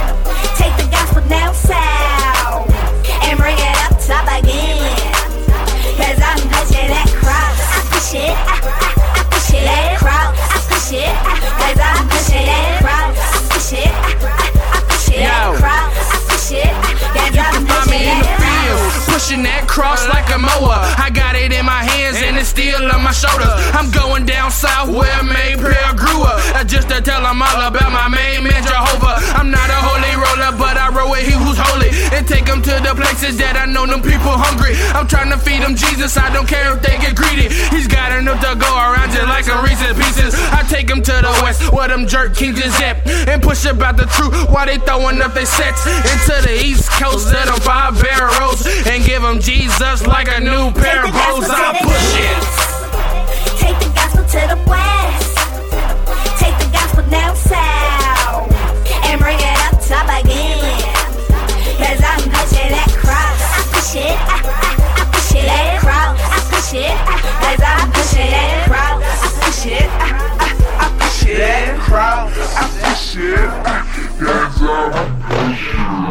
Take the gospel down south. And bring it up top again. Cause I'm pushing that cross. I push it, I, I, I push it, that cross. I push it, I, cause I'm pushing that cross. I push it, I, I, I push it, that cross. I push it, cause I'm pushing that cross. Pushing that cross like a mower. I got it in my hands and it's still on my shoulders. I'm going down south where May Prayer grew up. Uh, just to tell them all about my main man Jehovah. I'm not a holy roller, but I roll with he who's holy. And take them to the places that I know them people hungry. I'm trying to feed them Jesus, I don't care if they get greedy. He's got enough to go around just like some Reese's Pieces. I take them to the west where them jerk kings is at. And push about the truth while they throwing up their sets. Into the east coast of them five barrels. And give them Jesus like a new pair of clothes. I push it. Take the gospel to the west. Take the gospel down south. And bring it up top again. Cause I'm pushing that cross. I push it, I, I, I push it, that cross. I push it, I, cause I'm pushing that cross. I push it, I, I, I push it, that cross. I push it, cause I'm pushing. We'll be right back.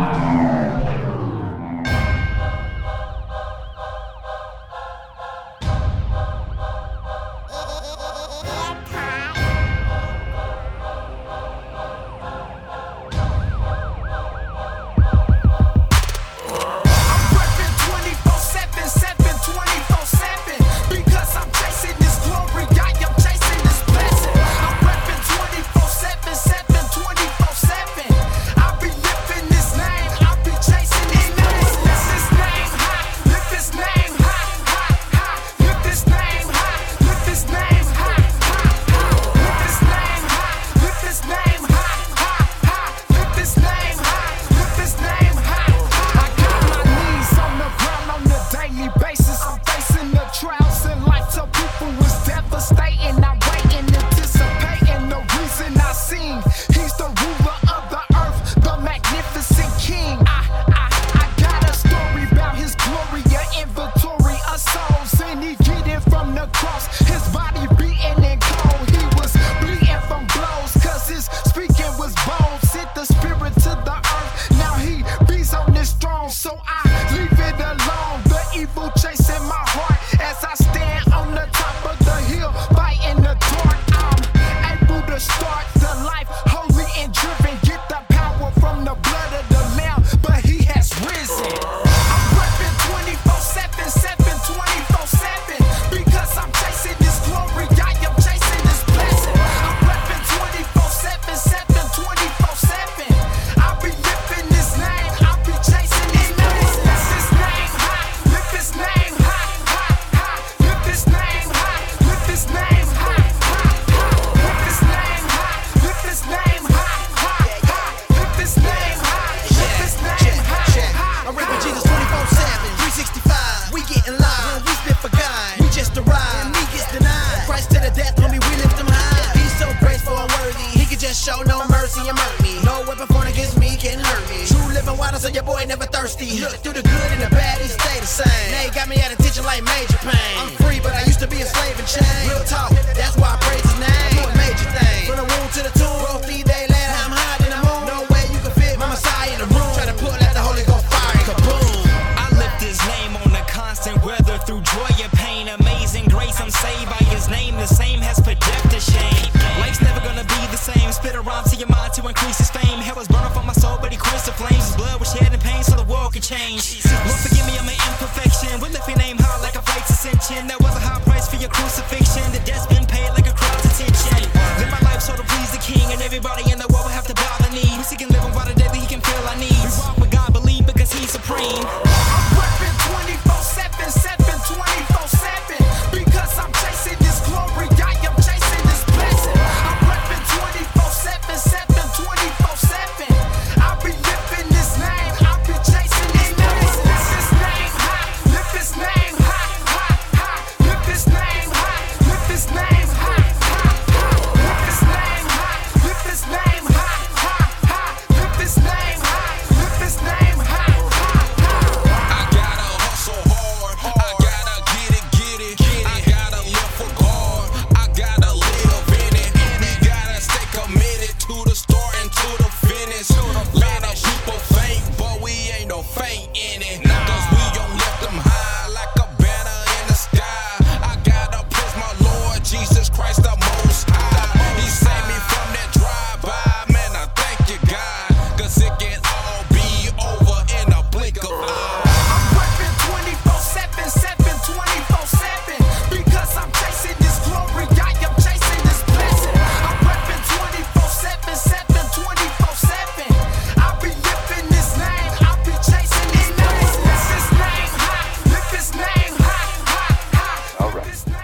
corner so your boy never thirsty. Look through the good and the bad, he stay the same. They got me at attention like major pain. I'm free, but I used to be a slave in chains. Real talk, that's why I praise his name. Doing major things, from the womb to the tomb. Both these day later, I'm higher than the moon. No way you can fit my Messiah in the room. Try to pull out the Holy Ghost fire and kaboom. I lift his name on the constant weather through joy and pain. Amazing grace, I'm saved by his name. The same has put death to shame. Life's never gonna be the same. Spit a rhyme to your mind to increase his fame. Hell was burning for my soul, but he quenched the flames. His blood was shed in pain so the world could change. Lord, forgive me, I'm an imperfection. We lift your name high like a flight's ascension. That was a high price for your crucifixion. The debt's been paid like a crowd's attention. Live my life so to please the King, and everybody in the world will have to bow the knee. We seek and live by the daily, he can feel our needs. We walk with God, believe because he's supreme. I'm reppin' twenty-four seven, seven, twenty-four seven. Because I'm chasing this glory, I am chasing this blessing. I'm reppin' twenty-four seven, seven, twenty-four seven. I'll be lifting this name, I'll be chasing this blessing. Lift his name high, lift his name high, high, high. Lift his name high, lift his name high, high, high. Lift his name high, lift his name high, high, high. Lift his name high, lift his name high, high, high. I gotta hustle hard. I gotta get it, get it. I gotta live for God. I gotta live in it. We gotta stay committed to the start and to the finish. Man, that people fake, but we ain't no fake in it. Cause we gon' lift them high like a banner in the sky. I gotta praise my Lord Jesus Christ the Most High. He saved me from that drive-by. Man, I thank you, God. Cause it can all be over in a blink of an eye. I'm reppin' twenty-four seven, seven, twenty-four seven. Because I'm chasing this glory, I am chasing this blessing. I'm reppin' twenty-four seven, seven, twenty-four seven. I'll be lifting this name, I'll be chasing this blessing. Lift his name high, lift his name high, high, high. All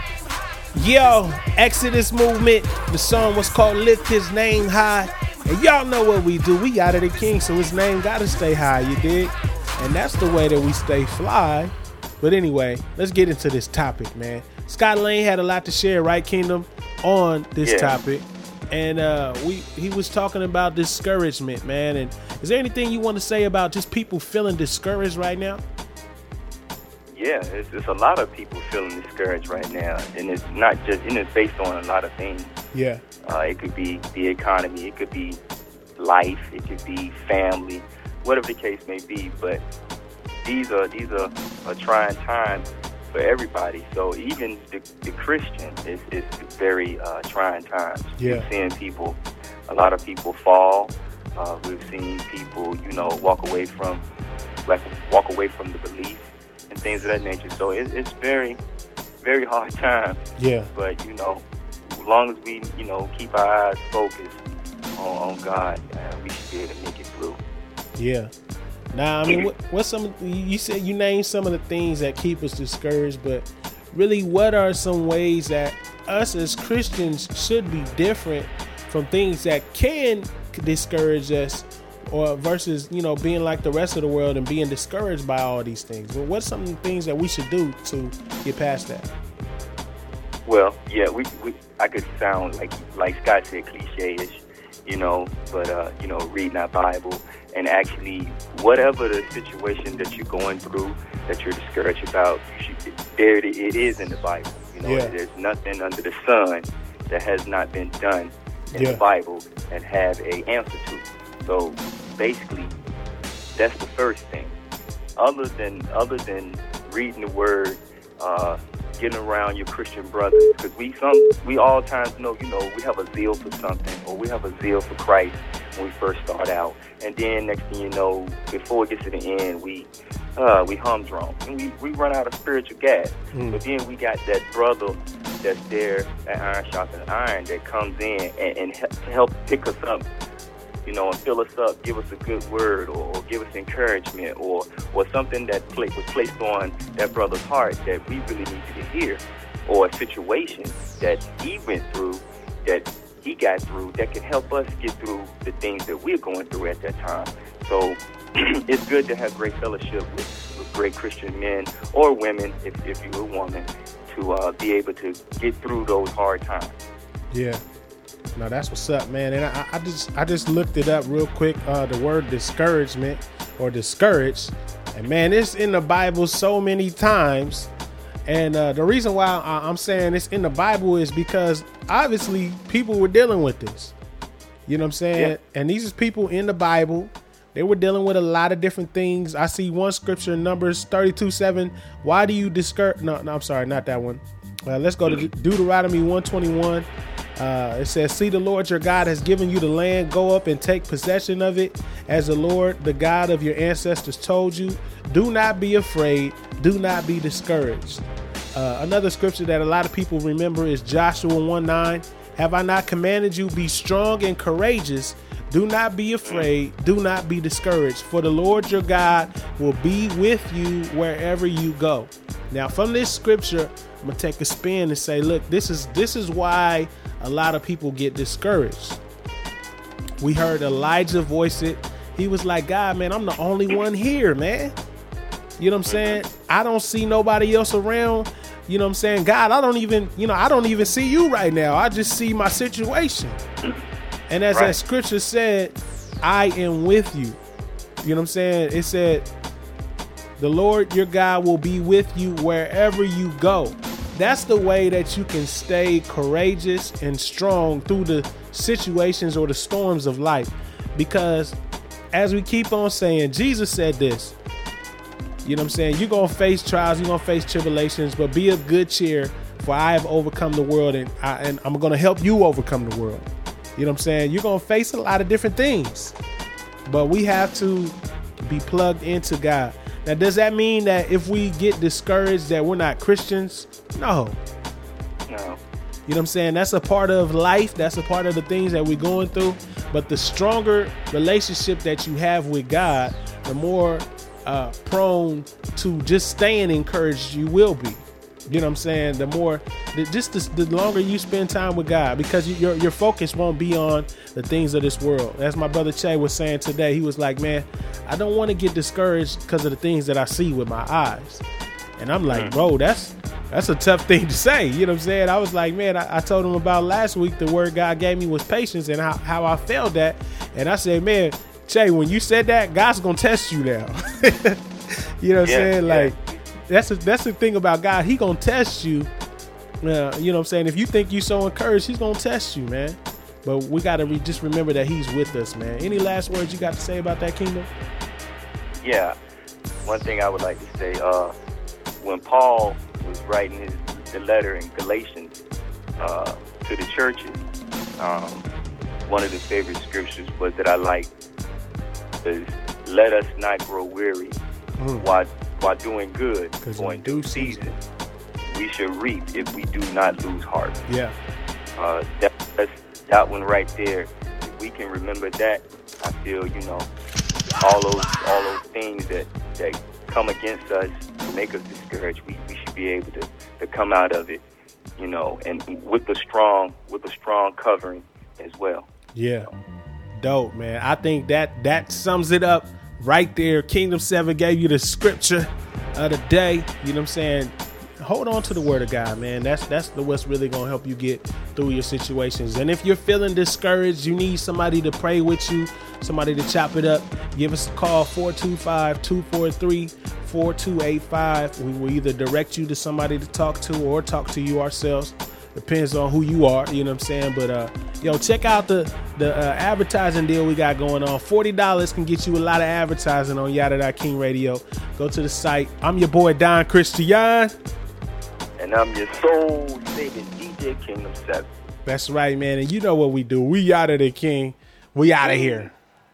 right. Yo, Exodus Movement. The song was called Lift His Name High. And y'all know what we do. We out of the king, so his name gotta stay high, you dig? And that's the way that we stay fly. But anyway, let's get into this topic, man. Scott Lane had a lot to share, right, Kingdom, on this Yeah. topic. And uh, we he was talking about discouragement, man. And is there anything you want to say about just people feeling discouraged right now? Yeah, it's, it's a lot of people feeling discouraged right now, and it's not just, and it's based on a lot of things. Yeah. Uh, it could be the economy, it could be life, it could be family, whatever the case may be. But these are these are, are trying times for everybody. So even the, the Christian is is very uh, trying times. Yeah. We've seen people, a lot of people fall. Uh, we've seen people, you know, walk away from, like, walk away from the belief and things of that nature. So it, it's very, very hard time. Yeah. But, you know, as long as we, you know, keep our eyes focused on, on God, uh, we should be able to make it through. Yeah. Now, I mean, what, what's some? You said you named some of the things that keep us discouraged, but really, what are some ways that us as Christians should be different from things that can discourage us, or versus, you know, being like the rest of the world and being discouraged by all these things? Well, what's some of the things that we should do to get past that? Well, yeah, we, we I could sound like like Scott said, cliche-ish, you know, but uh, you know, reading our Bible and actually whatever the situation that you're going through that you're discouraged about, you should, there it, it is in the Bible. You know, Yeah. there's nothing under the sun that has not been done in Yeah. the Bible and have a answer to. So basically, that's the first thing. Other than other than reading the Word, uh, getting around your Christian brothers, because we some we all times know, you know, we have a zeal for something, or we have a zeal for Christ when we first start out, and then next thing you know, before it gets to the end, we uh, we humdrum and we, we run out of spiritual gas. Mm. But then we got that brother that's there at Iron Sharpens Iron that comes in and, and he- help pick us up, you know, and fill us up, give us a good word, or, or give us encouragement, or or something that pla- was placed on that brother's heart that we really needed to hear, or a situation that he went through, that he got through, that can help us get through the things that we're going through at that time. So it's good to have great fellowship with, with great Christian men or women, if, if you're a woman, to uh, be able to get through those hard times. Yeah. No, that's what's up, man. And I, I just I just looked it up real quick. Uh, the word discouragement or discouraged, and man, it's in the Bible so many times. And uh, the reason why I, I'm saying it's in the Bible is because obviously people were dealing with this. You know what I'm saying? Yeah. And these is people in the Bible. They were dealing with a lot of different things. I see one scripture in Numbers thirty-two seven. Why do you discourage? No, no, I'm sorry, not that one. Uh, let's go to De- Deuteronomy one twenty-one. Uh, it says, see, the Lord your God has given you the land. Go up and take possession of it as the Lord, the God of your ancestors told you. Do not be afraid. Do not be discouraged. Uh, another scripture that a lot of people remember is Joshua one nine. Have I not commanded you, be strong and courageous? Do not be afraid. Do not be discouraged. For the Lord your God will be with you wherever you go. Now, from this scripture, I'm gonna take a spin and say, look, this is this is why a lot of people get discouraged. We heard Elijah voice it. He was like, God, man, I'm the only one here, man. You know what I'm saying? I don't see nobody else around. You know what I'm saying? God, I don't even, you know, I don't even see you right now. I just see my situation. And as right. that scripture said, I am with you. You know what I'm saying? It said, the Lord your God will be with you wherever you go. That's the way that you can stay courageous and strong through the situations or the storms of life. Because as we keep on saying, Jesus said this, you know what I'm saying? You're going to face trials, you're going to face tribulations, but be of good cheer, for I have overcome the world, and, I, and I'm going to help you overcome the world. You know what I'm saying? You're going to face a lot of different things, but we have to be plugged into God. Now, does that mean that if we get discouraged that we're not Christians? No. No. You know what I'm saying? That's a part of life. That's a part of the things that we're going through. But the stronger relationship that you have with God, the more uh, prone to just staying encouraged you will be. You know what I'm saying? The more, the, just the, the longer you spend time with God, because you, your your focus won't be on the things of this world. As my brother Che was saying today, he was like, man, I don't want to get discouraged because of the things that I see with my eyes. And I'm like, bro, that's that's a tough thing to say. You know what I'm saying? I was like, man, I, I told him about last week, the word God gave me was patience, and how, how I felt that. And I said, man, Che, when you said that, God's going to test you now. You know what yeah, I'm saying? Yeah. Like, That's a, that's the thing about God. He gonna test you. Uh, you know what I'm saying? If you think you so encouraged, he's gonna test you, man. But we gotta re- just remember that he's with us, man. Any last words you got to say about that, Kingdom? Yeah. One thing I would like to say, uh, when Paul was writing his the letter in Galatians uh, to the churches, um, one of the favorite scriptures was that I like is, let us not grow weary mm. while while doing good, going through season. We should reap if we do not lose heart. Yeah. Uh, that, that's, that one right there. If we can remember that, I feel, you know, all those all those things that, that come against us to make us discouraged, we, we should be able to, to come out of it, you know, and with the strong with the strong covering as well. Yeah. Dope, man. I think that that sums it up right there. Kingdom seven gave you the scripture of the day. You know what I'm saying? Hold on to the word of God, man. That's that's the what's really gonna help you get through your situations. And if you're feeling discouraged, you need somebody to pray with you, somebody to chop it up, give us a call, four two five, two four three, four two eight five. We will either direct you to somebody to talk to or talk to you ourselves. Depends on who you are, you know what I'm saying? But, uh, yo, check out the, the uh, advertising deal we got going on. forty dollars can get you a lot of advertising on Yada Dot King Radio. Go to the site. I'm your boy, Don Christian. And I'm your soul-saving D J, Kingdom seven. That's right, man. And you know what we do. We Yada the King. We out of here.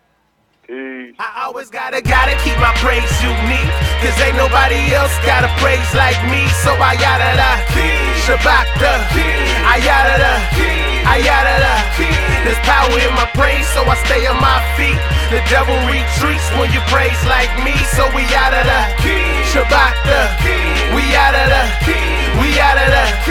Peace. I always gotta, gotta keep my praise unique, cause ain't nobody else got a praise like me. So I yada da, Shabbat da, I yada da, I yada da. There's power in my praise, so I stay on my feet. The devil retreats when you praise like me. So we yada da, Shabbat da, we yada da, we yada da.